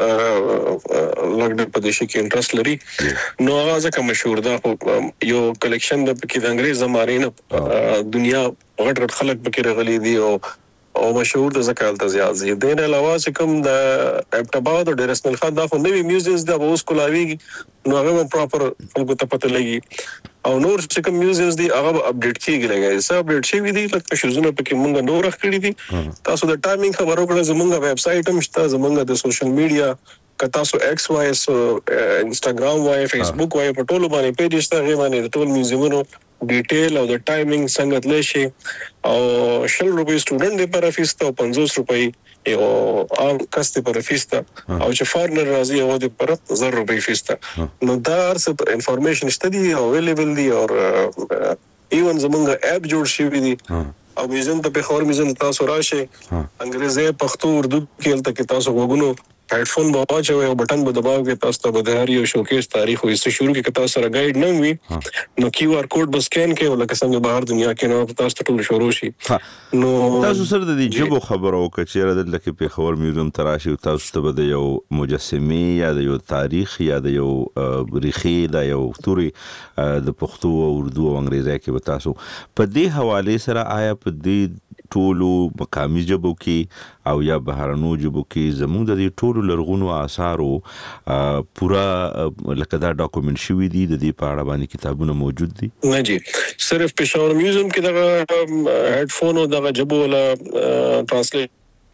لګډ په دې کې انټرست لري نو هغه ځکه مشهور ده یو کلیکشن د کې د انګريز زمانه نه دنیا غټ غټ خلک پکې راغلي دي او او مشهور د زکال ته زیات زی دین علاوه چې کوم د ابټاباد او ډیر اسماعیل خان دا خو نوی میوزیمز د اوس کولاویږي نو هغه پراپر خلکو ته پته لګي او نور چې کوم میوزیمز دي هغه اپډیټ کیږي لګي سب اپډیټ شي دي لکه شوزونه پکې مونږ نور راخړي دي تاسو د ټایمینګ خبرو کړه زمونږ ویب سټ هم شته زمونږ د سوشل میډیا کتا سو ایکس وای اس انستګرام وای فیسبوک وای په ټولو باندې پیج شته غي باندې ټول میوزیمونو ډیټیل او د ټایمینګ څنګه تل شي او شل روپۍ سټوډنټ دی پر فیس ته پنځوس روپۍ یو عام کس دی پر فیس ته او چې فارنر راځي او د پر زر روپۍ فیس ته نو دا څه انفارمیشن شته دی اویلیبل دی او ایون زمونږ اپ جوړ شوی دی او میوزیم ته په خور میوزیم تاسو راشي انګریزي پښتو اردو کې تل کې تاسو وګونو هډفون به واچوي او بټن به دباو کې تاسو ته به د هر یو شوکیس تاریخ او هیڅ شروع کې تاسو سره ګایډ نه وي نو کیو آر کوډ به سکین کې ولکه څنګه بهر دنیا کې نو تاسو ته ټول شروع شي. نو تاسو سره د دې جبو خبرو کچېره د لکه په خبر میوزیم تراشي او تاسو ته د یو مجسمه یا د یو تاریخ یا د یو ریخي د یو توري د پښتو او اردو او انګریزي کې به تاسو په دې حواله سره آیا په دې ټولو مقامي جبو کې او یا بهرنو جبو کې زموږ د دې ټولو لرغونو آثارو پورا لکه دا ډاکومنټ شوی دي د دې په اړه باندې کتابونه موجود دي؟ نه جی صرف پېښور میوزیم کې دغه هډفون او دغه جبو ولا ترانسلیټ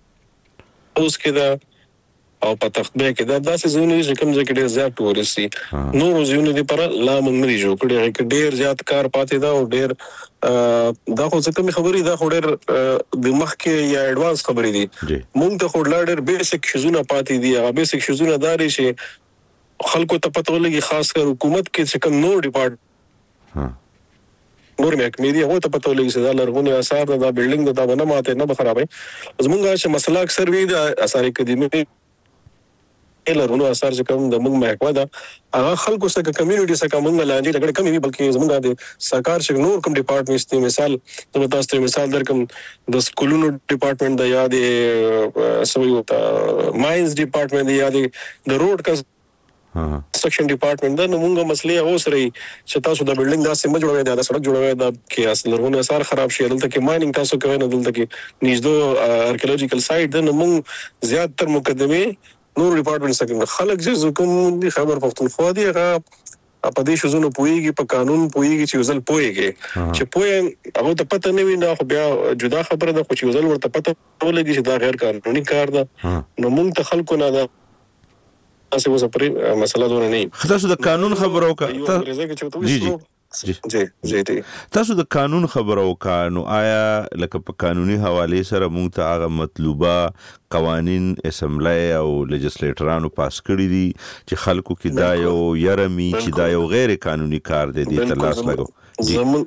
اوس کې دا او په تخته کې دا داسې زونه چې کوم ځای کې ډېر زیات ټورسي نور زونه دي پر لا موږ نه جوړ کړی کې ډېر زیات کار پاتې دا او ډېر دا خو څه کوم خبرې دا خو ډېر د مخ کې یا اډوانس خبرې دي موږ ته خو ډېر بیسیک شزونه پاتې دي هغه بیسیک شزونه داري چې خلکو ته پته ولګي خاص کر حکومت کې چې کوم نور ډیپارټمنټ نور محکمې دي هغه ته پته ولګي چې دا لرغونی آثار دا بلډینګ دا باندې ماته نه خرابوي زمونږ چې مسله اکثر وی دا آثار قدیمه لرغونو آثار چې کوم د موږ محکمه ده هغه خلکو سره کمیونټي سره موږ لانجې لګړې کمې وي بلکې زموږ د سرکار چې نور کوم ډپارټمنټس دي مثال زه تاسو ته مثال درکم د سکولونو ډپارټمنټ د یا د سویو ته ماینز ډپارټمنټ دی یا د روډ کا سیکشن ډپارټمنټ دا موږ مسلې هو سره چې تاسو د بلډینګ دا سم جوړوي دا سړک جوړوي دا کې اصل لرغونو آثار خراب شي دلته کې مایننګ تاسو کوي نه دلته کې نږدې آرکیولوژیکل سایټ ده نو موږ زیات تر مقدمه نور ډپارټمنټ سره خلک چې کوم دي خبر پښتونخوا دی هغه په دې شوزونو پويږي په قانون پويږي چې وزل پويږي چې پوي هغه ته پته نه وي نو خو بیا جدا خبره ده خو چې وزل ورته پته ولګي چې دا غیر قانوني کار ده نو موږ ته خلکو نه ده تاسو وسه پرې مسله دونه نه تاسو د قانون خبرو کا جی جی جی جی جی تاسو د قانون خبرو کا نو آیا لکه په قانوني حواله سره موږ ته هغه مطلوبه قوانين اسمبلی او لیجسلیټرانو پاس کړی دي چې خلکو کې دا یو يرمي چې دا یو غیر قانوني کار دی د تلاش لګو زمون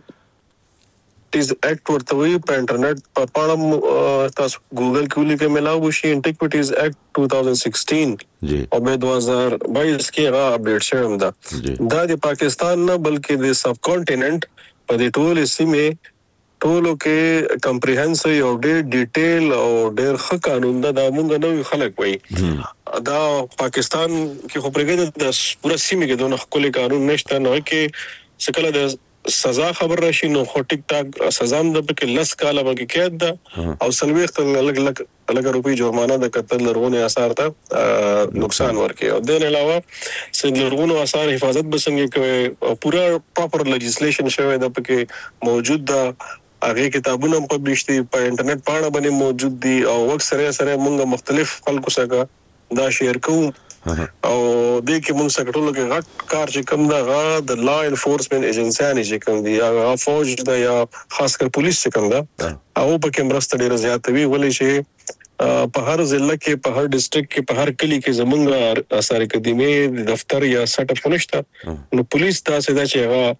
از اکټ ورته وی په انټرنیټ په پاړم تاسو ګوګل کې ولیکئ ملاو شي انټیکویټیز اکټ two thousand sixteen جی او په two thousand twenty کې هغه اپډیټ شوی دا دا د پاکستان نه بلکې د سب کانټیننټ په دې ټول سیمه ټولو کې کمپریهنسیو او ډېر ډیټیل او ډېر ښه قانون دا د موږ نوې خلک وایي دا پاکستان کې خو پرګد د پورا سیمه کې دونه خپل قانون نشته نو کې څکله د سزا خبر راشي نو خو ټیک ټاک سزا هم د پکې لس کاله باندې قید ده او سلويخت الګ الګ الګ روپی جرمانه د قتل لرغونی آثار ته نقصان ورکړي او د نه علاوه چې لرغونو آثار حفاظت بسنګ کوي او پورا پراپر لیجسلیشن شوی د پکې موجود ده هغه کتابونه هم پبلش دي په انټرنیټ پاڼه باندې موجود دي او وخت سره سره موږ مختلف خلکو سره دا شیر کوو او د کې موږ سره ټول کې غټ کار چې کوم دا غا د لا انفورسمنت ایجنسیانه چې کوم دي هغه فوج دا یا خاص کر پولیس چې کوم دا او په کې مرسته ډیره زیاته وی ولې چې په هر ضلع کې په هر ډیسټریکټ کې په هر کلی کې زمونږ آثار قدیمه دفتر یا سټ اپ نشته نو پولیس تاسو دا چې هغه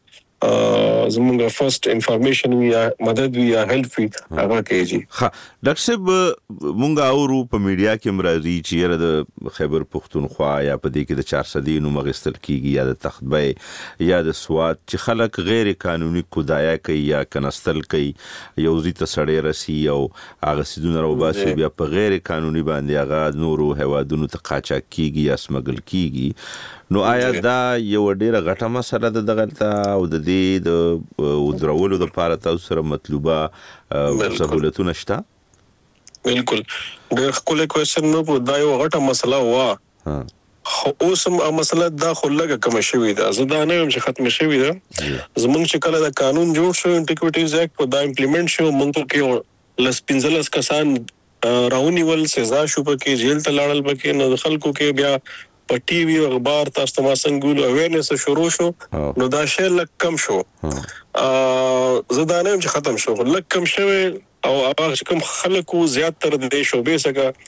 زمونږ فرست انفارمیشن یا مدد یا هیلپ هغه کوي. ها ډاکټر صاحب مونږ اورو په میډیا کې مرادي چې د خیبر پښتونخوا یا په دې کې د چار صدی نو مغستل کیږي یا د تختبه یا د سواد چې خلک غیر قانوني کودایا کوي یا کنستل کوي یو زی ته سړی رسی او هغه سیدونه راو باسي بیا په غیر قانوني باندې هغه نورو هوادونو ته قاچاق کیږي یا سمګل کیږي نو آیا دا یو ډیره غټه مسله ده دغلته او د دې د ودرولو د لپاره تاسو سره مطلوبه سہولتونه شته؟ بالکل ډېر خپل کوېشن نو دا یو غټه مسله وا خو اوس هم مسله دا خو لګه کوم شوی دا زه دا نه هم چې ختم شوی دا زمونږ چې کله دا قانون جوړ شو انټیکویټیز اکټ دا امپلیمنٹ شو موږ کې لس پنځلس کسان راونیول سزا شو پکې جیل ته لاړل پکې نو خلکو کې بیا په ټي وي او اخبار تاسو ته څنګه اویرنس شروع شو نو دا شی لک کم شو ا زدانه چې ختم شو لک کم شوی او هغه کوم خلکو زیات تر دې شوبې سره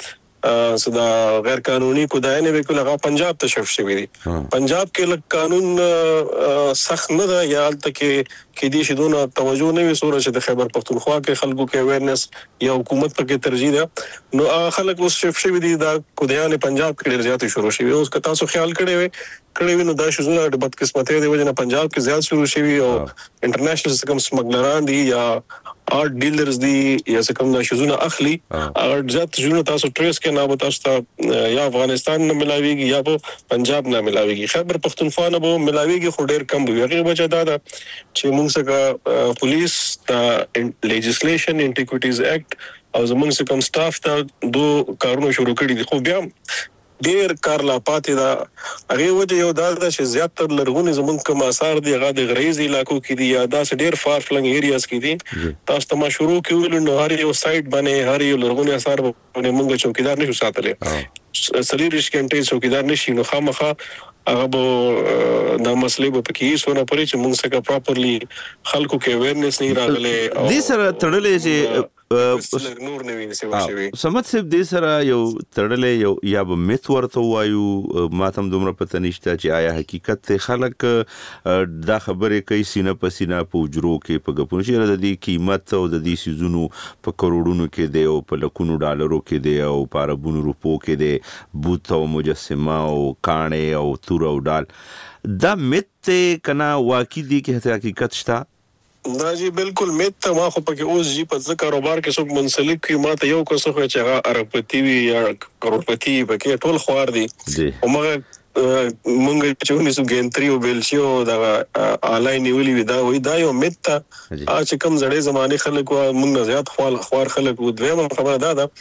صدا غیر قانوني کوداینه وکړه هغه پنجاب ته شف شوی دي. پنجاب کې لک قانون سخت نه ده یا الته کې کې دي شدونه توجه نه وي سورج د خیبر پختونخوا کې خلکو کې اویرنس یا حکومت پکې ترجیح ده نو خلک اوس شف شوی دي دا کودایانه پنجاب کې ډیر زیات شروع شوی اوس که تاسو خیال کړی وي کړی وي نو دا شزونه د بدقسمتۍ دی وجنه پنجاب کې زیات شروع شوی او انټرنیشنل سکم سمګلران دي یا آرټ ډیلرز دي یا سکم دا شزونه اخلي اگر ځات شزونه تاسو ټریس کې نه بتا تاسو یا افغانستان نه ملاويږي یا په پنجاب نه ملاويږي خیبر پختونخوا نه به ملاويږي خو ډیر کم وي هغه بچا دا چې موږ څنګه پولیس د لیجسلیشن انټیکوټیز ایکټ او زموږ سکم سټاف ته دو کارونه شروع کړي دي خو بیا ډیر کار لا پاتې دا هغه وجه یو دا چې زیاتره لرغونی زمونږ کوم آثار دي هغه د غریزي علاقو کې دي یا دا ډیر فار فلنګ ایریاز کې دي تاسو ته ما شروع کیول نو هر یو سایت باندې هر یو لرغونی آثار باندې موږ چوکیدار نشو ساتلې سلیریش کنټي چوکیدار نشي نو خامخا هغه به دا مسلې به پکې سونه پرې چې موږ څنګه پراپرلی خلکو کې اویرنس نه راغله دې سره تړلې چې نور نه ویني څه وشوي سمت صاحب دې سره یو تړلې یو یا به میت ورته وایو ماتم دومره پته نشته چې آیا حقیقت ته خلک دا خبره کوي سینه په سینه په وجرو کې په غپون شي د دې قیمت او د دې سيزونو په کروڑونو کې دی او په لکونو ډالرو کې دی او په اربونو روپو کې دی بوت او مجسمه او کانه او تور او ډال دا میت کنا واقعي دي کې حقیقت شته دا جی بالکل میت ما خو پکې اوس جی په ځکه کاروبار کې څوک منسلک کی ماته یو کو څه چې هغه اربپتی وی یا کروڑپتی پکې ټول خوار دي او مګر مونږ چې ونیسو ګینتری او بیلشیو دا آنلاین نیولې وی دا وای دا یو میت ته چې کم زړې زمانه خلک مونږ زیات خوال خوار خلک و دویمه خبره دا ده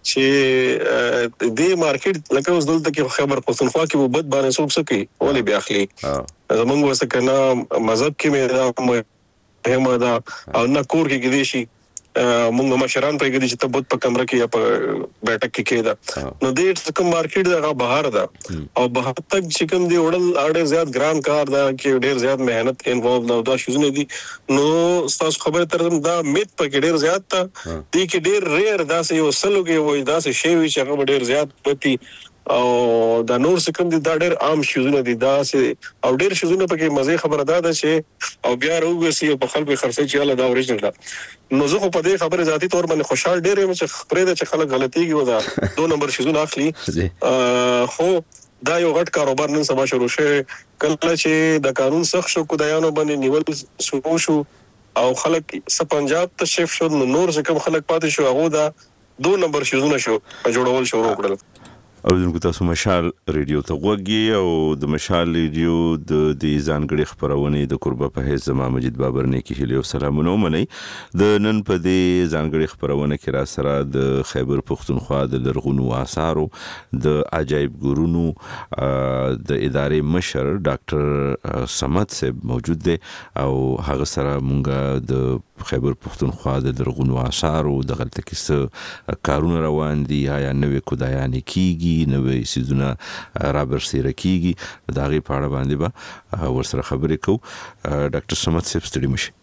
چې دې مارکیټ لکه اوس دلته کې خبر پښتونخوا کې وبد باندې څوک څه کوي ولې بیا اخلي زمونږ وسه کنه مذهب کې مې هم دا او نه کور کې کې دي شي مونږ مشران په کې دي چې تبوت په کمره کې یا په بیٹک کې کېدا نو دې کوم مارکیټ دا بهر دا او بهر تک چې کوم دی وړل اړ زیات ګران کار دا کې ډېر زیات مهنت انوالو دا دا شوزونه دي نو تاسو خبره ترم دا میت په کې ډېر زیات تا دي کې ډېر ریئر دا سه یو سلو کې وای دا سه شی وی چې هغه ډېر زیات پتی او دا نور څه کوم دي دا ډېر عام شوزونه دي دا سه او ډېر شوزونه پکې مزه خبره ده چې او بیا راوګسي په خلکو خرڅي چې الله دا اوریجنل ده نو زه په دې خبره ذاتی تور باندې خوشحال ډېر یم چې خبره ده چې خلک غلطيږي و دا دو نمبر شوزونه اخلي خو دا یو غټ کاروبار نن سبا شروع شوه کله چې د قانون سخت شو کودایانو باندې نیول شروع شو او خلک س پنجاب ته شیفت شو نور څه کوم خلک پاتې شو هغه دا دو نمبر شوزونه شو جوړول شروع کړل او دغه تاسو مشال ریډیو ته وګورئ او د مشال ریډیو د دې ځانګړي خبرونه د قربه په حیث زما مجید بابر نه کې هلي او سلامونه منئ د نن په دې ځانګړي خبرونه کې را سره د خیبر پختونخوا د لرغونو آثارو د عجایب ګورونو د ادارې مشر ډاکټر سمت صاحب موجود دی او هغه سره مونږه د خیبر پختونخوا د لرغونو آثارو د غلطه کیسه کارونه روان دي یا نوې کودایانه کیږي نوې سيزونه را برسېره کیږي دا غي پاړه باندې به ورسره خبرې کوو ډاکټر سمت صاحب ستړي مشي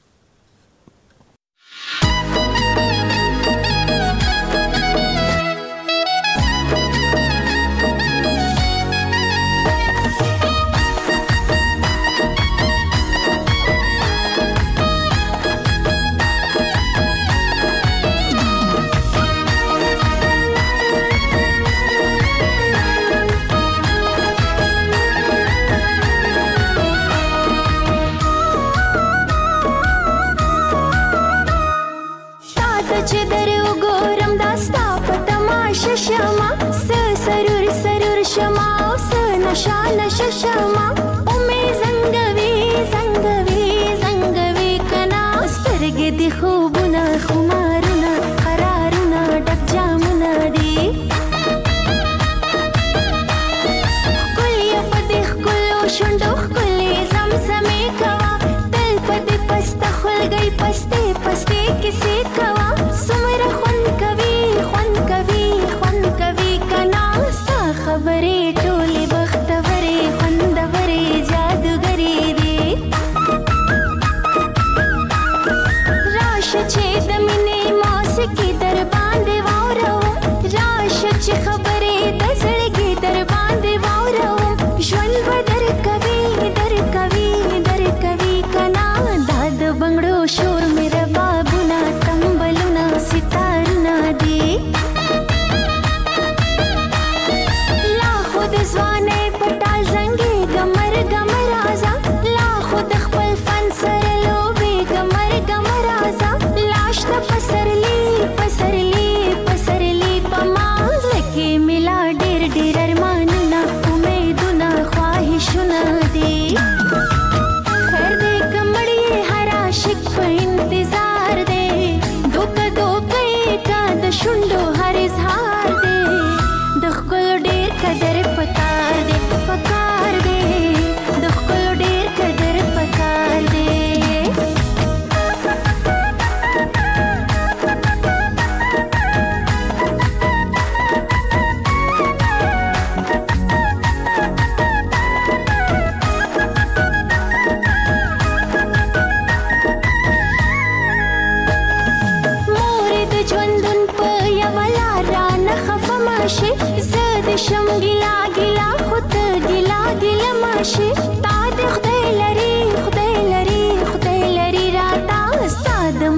शान शशमा उमे जंगवी जंगवी जंगवी कना स्तरगे दि खूबना खुमारना करारना डक जामना दी कुलिया पदि कुलो शुंडो कुली जमजमे कवा दिल पदि पस्त खुल गई पस्ते पस्ते किसी कवा सुमर खुन कवि खुन कवि खुन कवि कना सा खबरे टोली बख्तवरे खुंद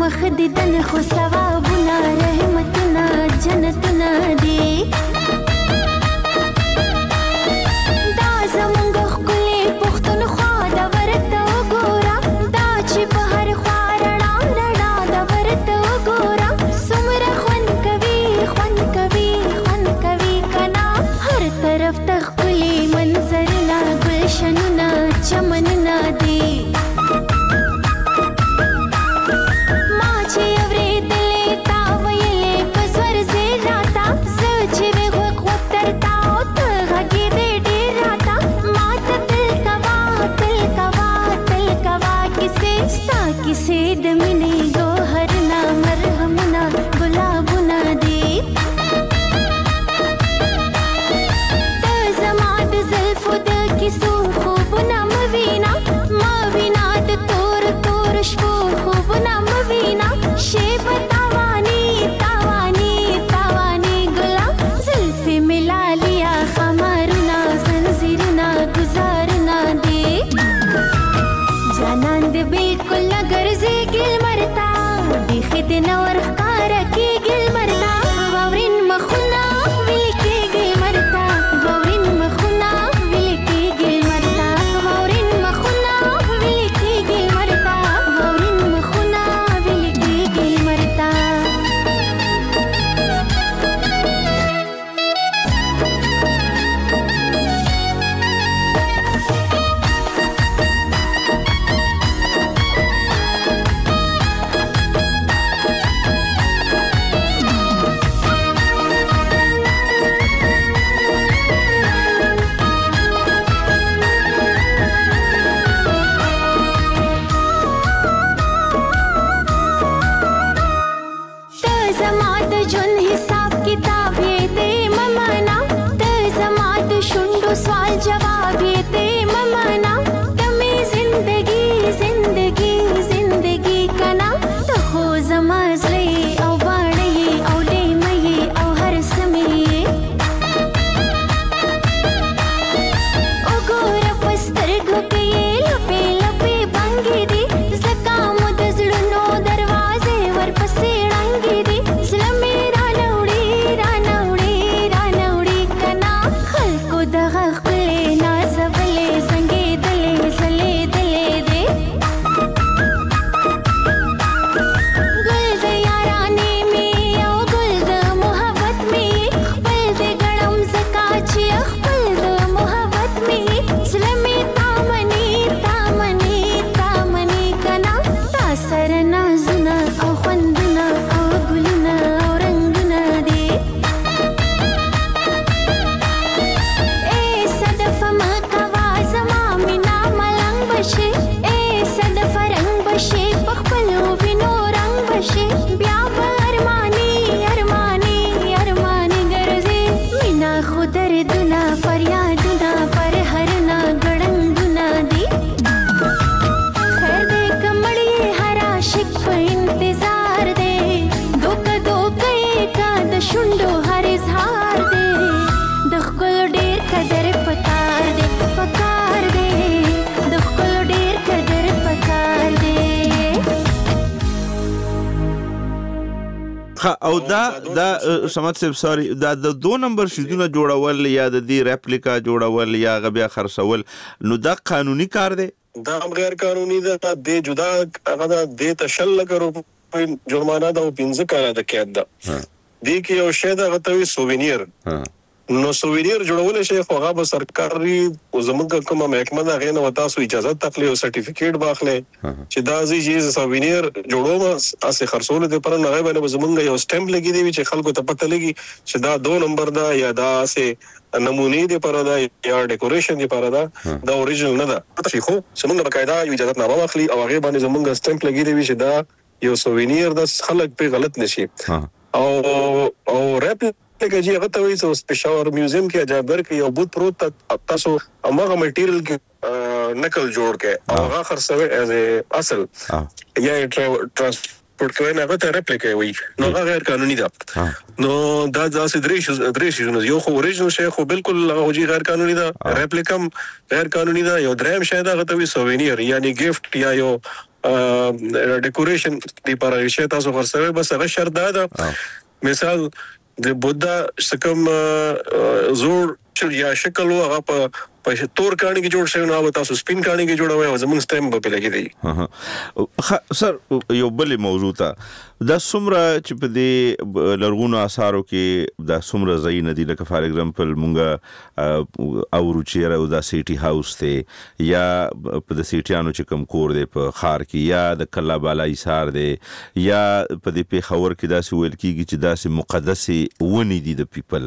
مخ دیدن خو ثوابونه رحمتونه جنتونه دي دا زمونږ ښکلې پښتونخوا ده ورته وګوره دا چې په هر خوا رڼا رڼا ده ورته وګوره څومره خوند کوي خوند کوي خوند کوي کنا هر طرف ته ښکلي منظرونه ګلشنونه چمنونه دي किसे दमिनी गोहरना मरहमना गुलाबुना दे तज़माद ज़ल्फ़ुद किसो खूबना मवीना मवीना द तोर तोर शबो खूबना मवीना शेब तावानी तावानी तावानी गुला ज़ल्फ़े मिला लिया खमारुना ज़ंजीरना गुजारना दे जानन दे बिल्कुल गर्जे गिल मरता दिखे दिन और कार के गिल मरता वावरिन मखुना विल के गिल मरता वावरिन मखुना विल के गिल मरता वावरिन मखुना विल के गिल मरता वावरिन मखुना विल के गिल मरता सवाल जवाब ये ते ममाना तमे जिंदगी जिंदगी जिंदगी कना तो हो जमाजले औ बाड़े औ ले मये औ हर समय ओ गोर पस्तर घुके लपे लपे बंगी दी जका मुदजड़नो दरवाजे वर पसे रंगी दी ज़लमे रानौड़ी रानौड़ी रानौड़ी कना खल्को दगा او دا دا سمات صاحب سوري دا د دو نمبر شیدونه جوړول یا د دې ریپلیکا جوړول یا غبیا خرڅول نو دا قانوني کار دی دا غیر قانوني ده د جدا هغه د تشل کرو جرمانه دا پنځه کاله د کېد ده دې کې یو شی دا غوي سووینیر نو سووینیر جوړول شي خو هغه سرکاري او زمونږ کومه محکمه دا غینه وتا سو اجازه تخلي او سرټیفیکیټ باخله چې دا زی چې سووینیر جوړوم اسه خرڅول دي پر نه غوي زمونږ یو سټمپ لګي دی چې خلکو ته پته لګي چې دا دو نمبر دا یا دا سه نمونه دي پر دا یا ډیکوریشن دي پر دا دا اوریجنل نه ده چې خو زمونږ بقاعده یو اجازه نامه واخلي او هغه باندې زمونږ سټمپ لګي دی چې دا یو سووینیر د خلک په غلط نشي او او ریپ لکه چې هغه ته وایي چې پېښور میوزیم کې اجازه کې یو بوت پروت تاسو هغه میټیریل کې نقل جوړ کې او هغه خرڅوي ایز اصل یا ټرانسپورټ کوي نه هغه ته ریپلیکا وي نو هغه غیر قانوني ده نو دا ځاسې درې درې شي یو خو اوریجنل شی خو بالکل هغه غیر قانوني ده ریپلیکا غیر قانوني ده یو دریم شی ده هغه ته وي سووینیر یعنی گیفت یا یو ډیکوریشن دی پر شي تاسو خرڅوي بس هغه شرط ده مثال د بودا سکم زور یا شکل هغه په په تور کانی کې جوړ شوی نو او تاسو سپین کانی کې جوړوي او زمون سټیم په لګي دی سر یو بل موضوع ته دا څومره چې په دې لرغونو آثارو کې دا څومره ځای نه دي لکه فار ایگزامپل مونږه او روچیره او دا سیټي هاوس ته یا په د سیټیانو چې کم کور دی په خار کې یا د کلا بالا ایثار دی یا په دې پیښور کې دا څه ویل کیږي چې دا څه مقدسه ونی دي د پیپل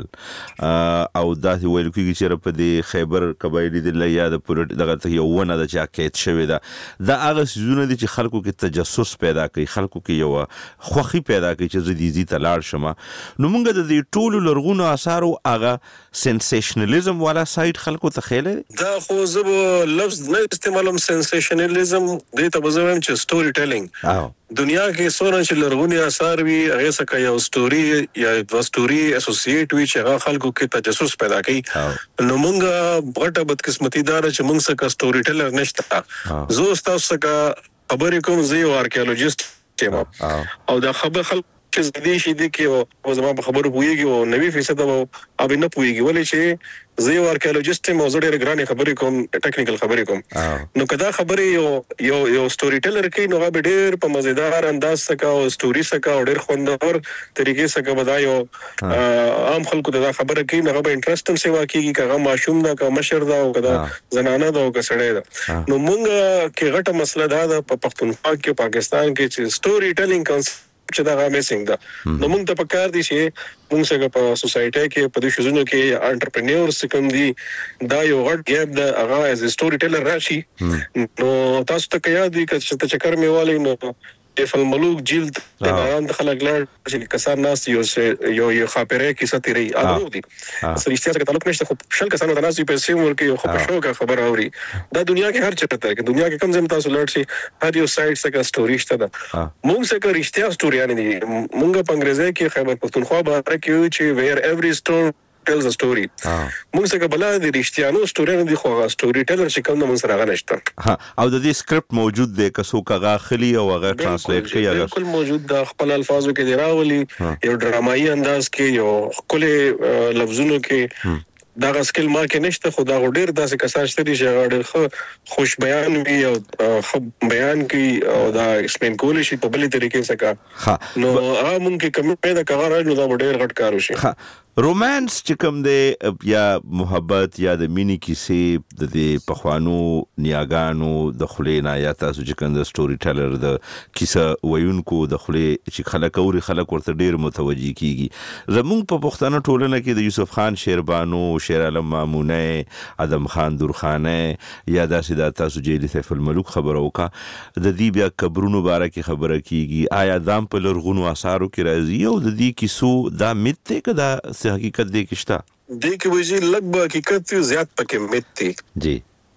او دا څه ویل کیږي چې په دې خیبر قبایلی د لیا د پولیټ دغه ته یو ونه د چا کېت شوی دا دا هغه سيزونه دي چې خلکو کې تجسس پیدا کوي خلکو کې یو خوخي پیدا کوي چې زه دې زی ته لاړ شم نو مونږ د دې ټولو لرغونو آثارو هغه سنسیشنالیزم والا سایت خلکو ته خېله دا خو زه لفظ نه استعمالوم سنسیشنالیزم دې ته بزوم چې سټوري ټیلینګ دنیا کې سونه چې لرغونی آثار وي هغه څخه یو سټوري یا د سټوري اسوسییټ وي چې هغه خلکو کې تجسس پیدا کوي نو مونږه غټه بدقسمتي دار چې مونږ څخه سټوري ټیلر نشته زه تاسو څخه خبرې کوم زه یو آرکیالوجیست یم او دا خبر خلک چې زدي شي دي کې او زما په خبرو پويږي او نوي فیصد او اب نه پويږي ولې چې زه یو آرکیالوجیست یم او زه ډېر ګرانې خبرې کوم ټیکنیکل خبرې کوم نو کدا خبرې یو یو یو سټوري ټیلر کې نو هغه ډېر په مزیدار انداز سکا او سټوري سکا او ډېر خوندور طریقې سکا بدایو عام خلکو ته دا خبره کوي نو هغه انټرېستم سیوا کیږي کغه ماشوم دا که مشر دا او کدا زنانه دا او کسړې دا نو مونږ کې غټه مسله دا د پښتونخوا کې پاکستان کې چې سټوري ټیلینګ کانسپټ چې دا غامسینګ دا نو موږ ته پکار دي چې موږ څنګه په سوسایټي کې په دې شوزونو کې انټرپرینورز کوم دي دا یو غټ ګیپ دا هغه از سټوري ټیلر راشي نو تاسو ته کیا دي چې چکر میوالي نو افل ملوک جلد د خلک لړ چې کسان ناس یو یو یو خاطره کې ستوري اورو دي سريشتیا څخه تعلق نشته خو شل کسانو د ناس په پیسې ورکې خو په شوګه خبر اوري دا دنیا کې هر چاته کې دنیا کې کم زم تاسو لړ شي هر یو سایت څخه سټوري شته دا موږ څخه رښتیا سټوري نه دي موږ په انګریزي کې خیبر پختونخوا باره کې چې ویر ایوری سټور tells a story موږ څنګه بل د رښتیانو سټوري نه دی خو هغه سټوري ټیلر چې کوم نه سره غنښت ها او د دې سکرپټ موجود دی که څوک هغه خلی او هغه ترانسلیټ کوي هغه بالکل موجود د خپل الفاظو کې دی راولي یو ډرامایي انداز کې یو کله لفظونو کې دا غسکل ما کې نشته خدا غډیر داسې کسان شته دي چې غډیر خوش بیان وي او خب بیان کوي او دا ایکسپلین کولی شي په بلې طریقې څخه نو هغه مونږ کې کمی پیدا کاغه نو دا ډیر غټ کار وشي رومانس چې کوم دی یا محبت یا د مینی کیسې د دې پخوانو نیاګانو د خلینا یا تاسو چې کوم د سټوري ټیلر د کیسه ویونکو د خلې چې خلک اوري خلک ورته ډیر متوجي کیږي زموږ په پښتنه ټولنه کې د یوسف خان شیربانو شیر عالم مامونه ادم خان درخانه یا داسې د تاسو جیلی سیف الملوک خبرو کا د دې بیا قبرونو باره کې خبره کیږي آیا دام په لرغونو آثارو کې راځي او د دې کیسو دا میت ته کدا حقیقت دی کېشتا دې کې وځي لګ حقیقت زیات پکې میت دي جی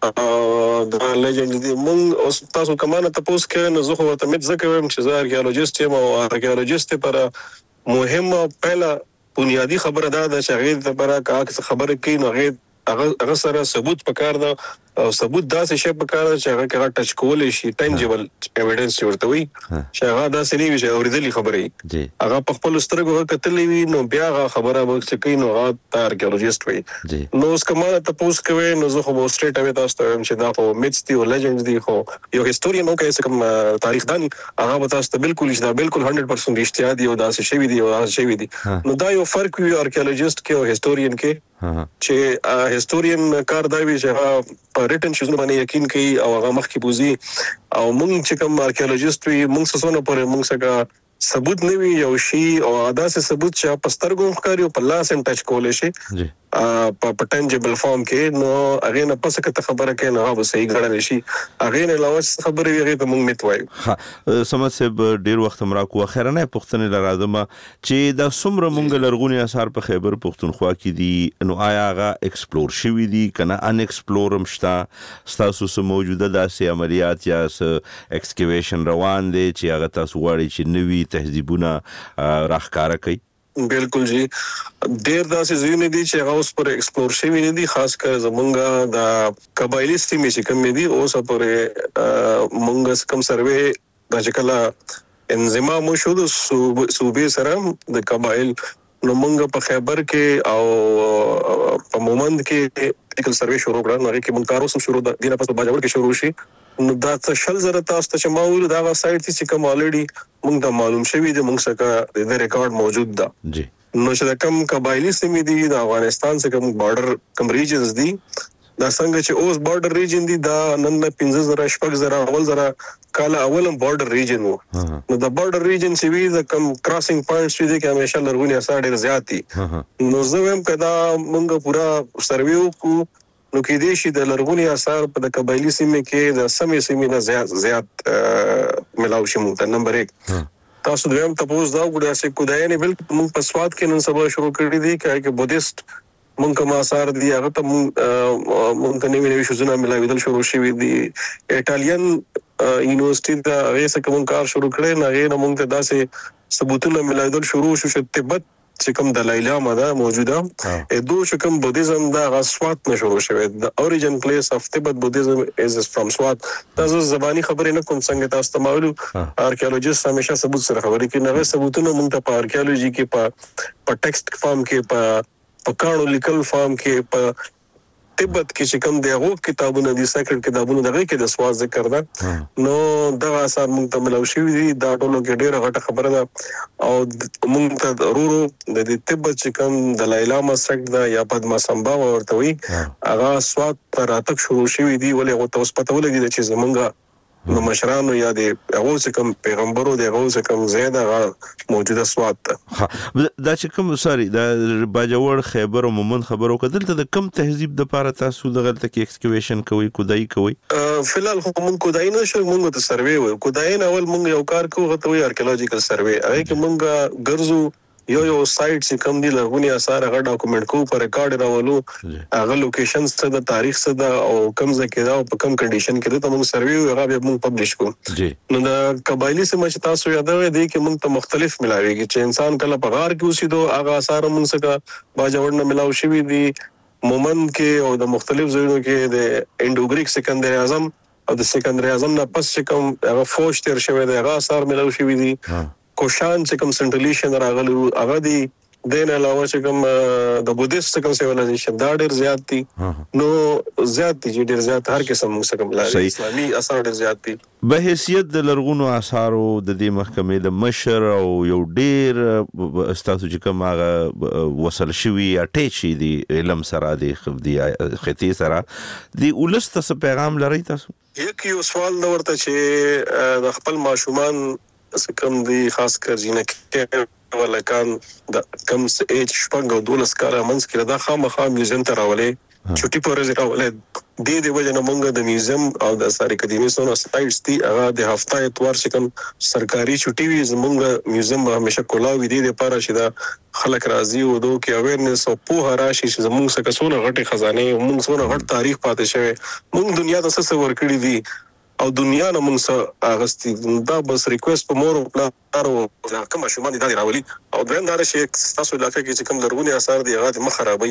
دا لیجنډ دي مونږ اوس تاسو کومه تاسو کې نو زه خو ته میت زکه ويم چې زه آرکیالوجیست یم او آرکیالوجیست پر مهمه پهلا بنیادی خبره ده چې هغه لپاره کا خبره کوي نو هغه هغه سره ثبوت پکار ده او ثبوت داسې شی پکار ده چې هغه کې ټچ کولې شي ټنجبل ایویډنس ورته وي چې هغه داسې نه وي چې اوریدلې خبرې هغه په خپل سترګو کتلې وي نو بیا هغه خبره وکړي کوي نو هغه آرکیالوجیست وي نو اس کومه تاسو کوي نو زه خو سټریټ اوی تاسو ته چې دا خو میتس دی او لیجنډز دی خو یو هیستورین نو کوي کوم تاریخ دان هغه تاسو ته بالکل دا بالکل صد درصد رښتیا دی او داسې شی دی او داسې شی دی نو دا یو فرق وي آرکیالوجیست کې او هیستورین کې چې هیستورین کار دا وی چې په ریټن شوزونه باندې یقین کوي او هغه مخکې بوزي او موږ چې کوم آرکیالوجیست وي موږ څه څونه پرې موږ څنګه ثبوت نه وي یو شی او ادا سه ثبوت چې په سترګو ښکاري او په لاس هم ټچ کولای شي جی په پټنجبل فارم کې نو هغه نه پس کته خبره کوي نه هغه صحیح غړل شي هغه نه لاوس خبره ویږي ته موږ میت وایو ها سمات سب ډیر وخت مرا کو اخرنه پښتنې لرازمه چې د سمره مونږ لرغونی اثار په خیبر پښتونخوا کې دي نو آیا هغه ایکسپلور شوی دي کنه ان ایکسپلور مشتا تاسو سم موجوده داسې عملیات یا ایکسکیویشن روان دي چې هغه تاسو غواړي چې نوې تهذیبونه راخکاره کوي بالکل جی ډیر داسې ځایونه دي چې هغه اوس پر ایکسپلور شوي نه دي خاص کر زمونږ د قبایلی سیمې چې کومې دي اوس پر مونږ کوم سروې د چې انضمام شو د صوبې سره د قبایل نو مونږ په خیبر کې او په مومند کې ټیکل سروې شروع کړه نو کې مونږ کارو سم شروع د دینه پس باجوړ کې شروع شي نو دا څه شل زره تاسو ته چې ما ویل دا سایت چې کوم الریډي مونږ ته معلوم شوی دی مونږ څخه د ریکارډ موجود ده جی نو چې کوم قبایلی سیمې دي د افغانستان څخه کوم بارډر کوم ریجنز دي دا څنګه چې اوس بارډر ریجن دي دا نن پنځه زره شپږ زره اول زره کال اولم بارډر ریجن وو نو د بارډر ریجن چې وی د کم کراسینګ پوینټس وی دي چې همیشه لرغونی اثار ډیر زیات دي نو زه هم کدا مونږ پورا سروې وکړو نو کې دې شي د لرغونی اثار په د قبایلی سیمې کې د سمې سیمې نه زیات زیات ملاوي شي مونږ ته نمبر یک تاسو دویم تاسو دا وګورئ چې کودای نه بل مونږ په سواد کې نن سبا شروع کړی دي چې بودیست مونږ کوم اثار دي هغه ته مونږ ته نوې نوې شوزونه ملاویدل شروع شوي دي ایټالین یونیورسيټي دا هغه څه کوم کار شروع کړي نه هغه مونږ ته داسې ثبوتونه ملاویدل شروع شو چې تبت چې کوم د لایلا ماده موجوده ا دوه چې کوم بودیزم دا غسوات نه شروع شوی د اوریجن پلیس اف تبت بودیزم از فرام سوات دا زبانی خبرې نه کوم څنګه تاسو ته معلوم آرکیولوژیست همیشه ثبوت سره خبرې کوي نه ثبوتونه مونږ ته په آرکیولوژي کې په په ټیکسټ فارم کې په په کانو لیکل فارم کې په تبت کې چې کوم دی هغه کتابونه دي سیکرټ کتابونه دغه کې د سواد ذکر ده نو دغه اثر مونږ ته ملو شي دي دا ټولو کې ډیره غټه خبره ده او مونږ ته ورو د تبت چې کوم د لایلا مسک ده یا پدما سمبا ورته وي هغه سواد تر اتک شروع شي دي ولې هغه تاسو پته ولګي چې زمونږ نو مشرانو یا د هغه څه کوم پیغمبرو د هغه څه کوم زیاده موجوده سواد ده دا چې کوم سوري دا باجوړ خیبر او مومند خبرو کدل ته د کم تهذیب د پاره تاسو دغه تک ایکسکیویشن کوي کودای کوي فلال خو مونږ کودای نه شو مونږ ته سروې وي کودای نه اول مونږ یو کار کوو غته وي آرکیولوژیکل سروې هغه کې مونږ ګرځو یو یو سایت چې کوم دی لرغونی اثار هغه ډاکومېنټ کو پر ریکارډ راولو هغه لوکیشن څه د تاریخ څه د او کوم ځکه دا په کوم کنډیشن کې ته موږ سروې هغه به موږ پبلش کوو نو د قبایلی سیمه چې تاسو یادوي دی کې موږ ته مختلف ملاويږي چې انسان کله په غار کې اوسېدو هغه اثار موږ څخه باجوړ نه ملاو شوی دي مومند کې او د مختلف ځایونو کې د انډوګریک سکندر اعظم او د سکندر اعظم نه پس چې کوم هغه فوج تیر شوی دی هغه اثار ملاو شوی دي کوشان چې کوم سنټرلیشن راغلی هغه دی دین علاوه چې کوم د بودیست کوم سیویلایزیشن دا ډیر زیات دي نو زیات دي ډیر زیات هر قسم څه کوم لري اسلامي اثار ډیر زیات دي به حیثیت د لرغونو اثارو د دې محکمې د مشر او یو ډیر استاسو چې کوم هغه وصل شوی اټیچ دي علم سره دی خفدي ختی سره دی ولست څه پیغام لري تاسو یک یو سوال دا ورته چې د خپل ماشومان کم دی خاص کر جنکه ولکان د کم ایج شپږ او دولس کاله منځ کې دا خامخا میوزیم ته راولې چټي پورې راولې د دې وجه نه مونږ د میوزیم او د اثار اکیډمي سونه سایټس دی هغه د هفته اتوار چې کوم سرکاري چټي وي زمونږ میوزیم همیشه کولاوي دی لپاره چې دا خلک راضي او دوه کې اویرنس او په راشي چې زمونږ څخه څونه غټي خزانه مونږ څونه غټ تاریخ پاتې شوی مونږ دنیا ته څه ورکړي دي او دنیا نه موږ سره اغستی دا بس ریکوست په مور پلار او کوم شومان دي راولي او درن دا شي تاسو علاقه کې چې کوم لرغونی اثار دي هغه مخ خرابوي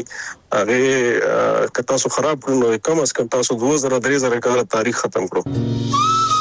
هغه که تاسو خراب کړو نو کم از کم تاسو دوه زره درې زره کال تاریخ ختم کړو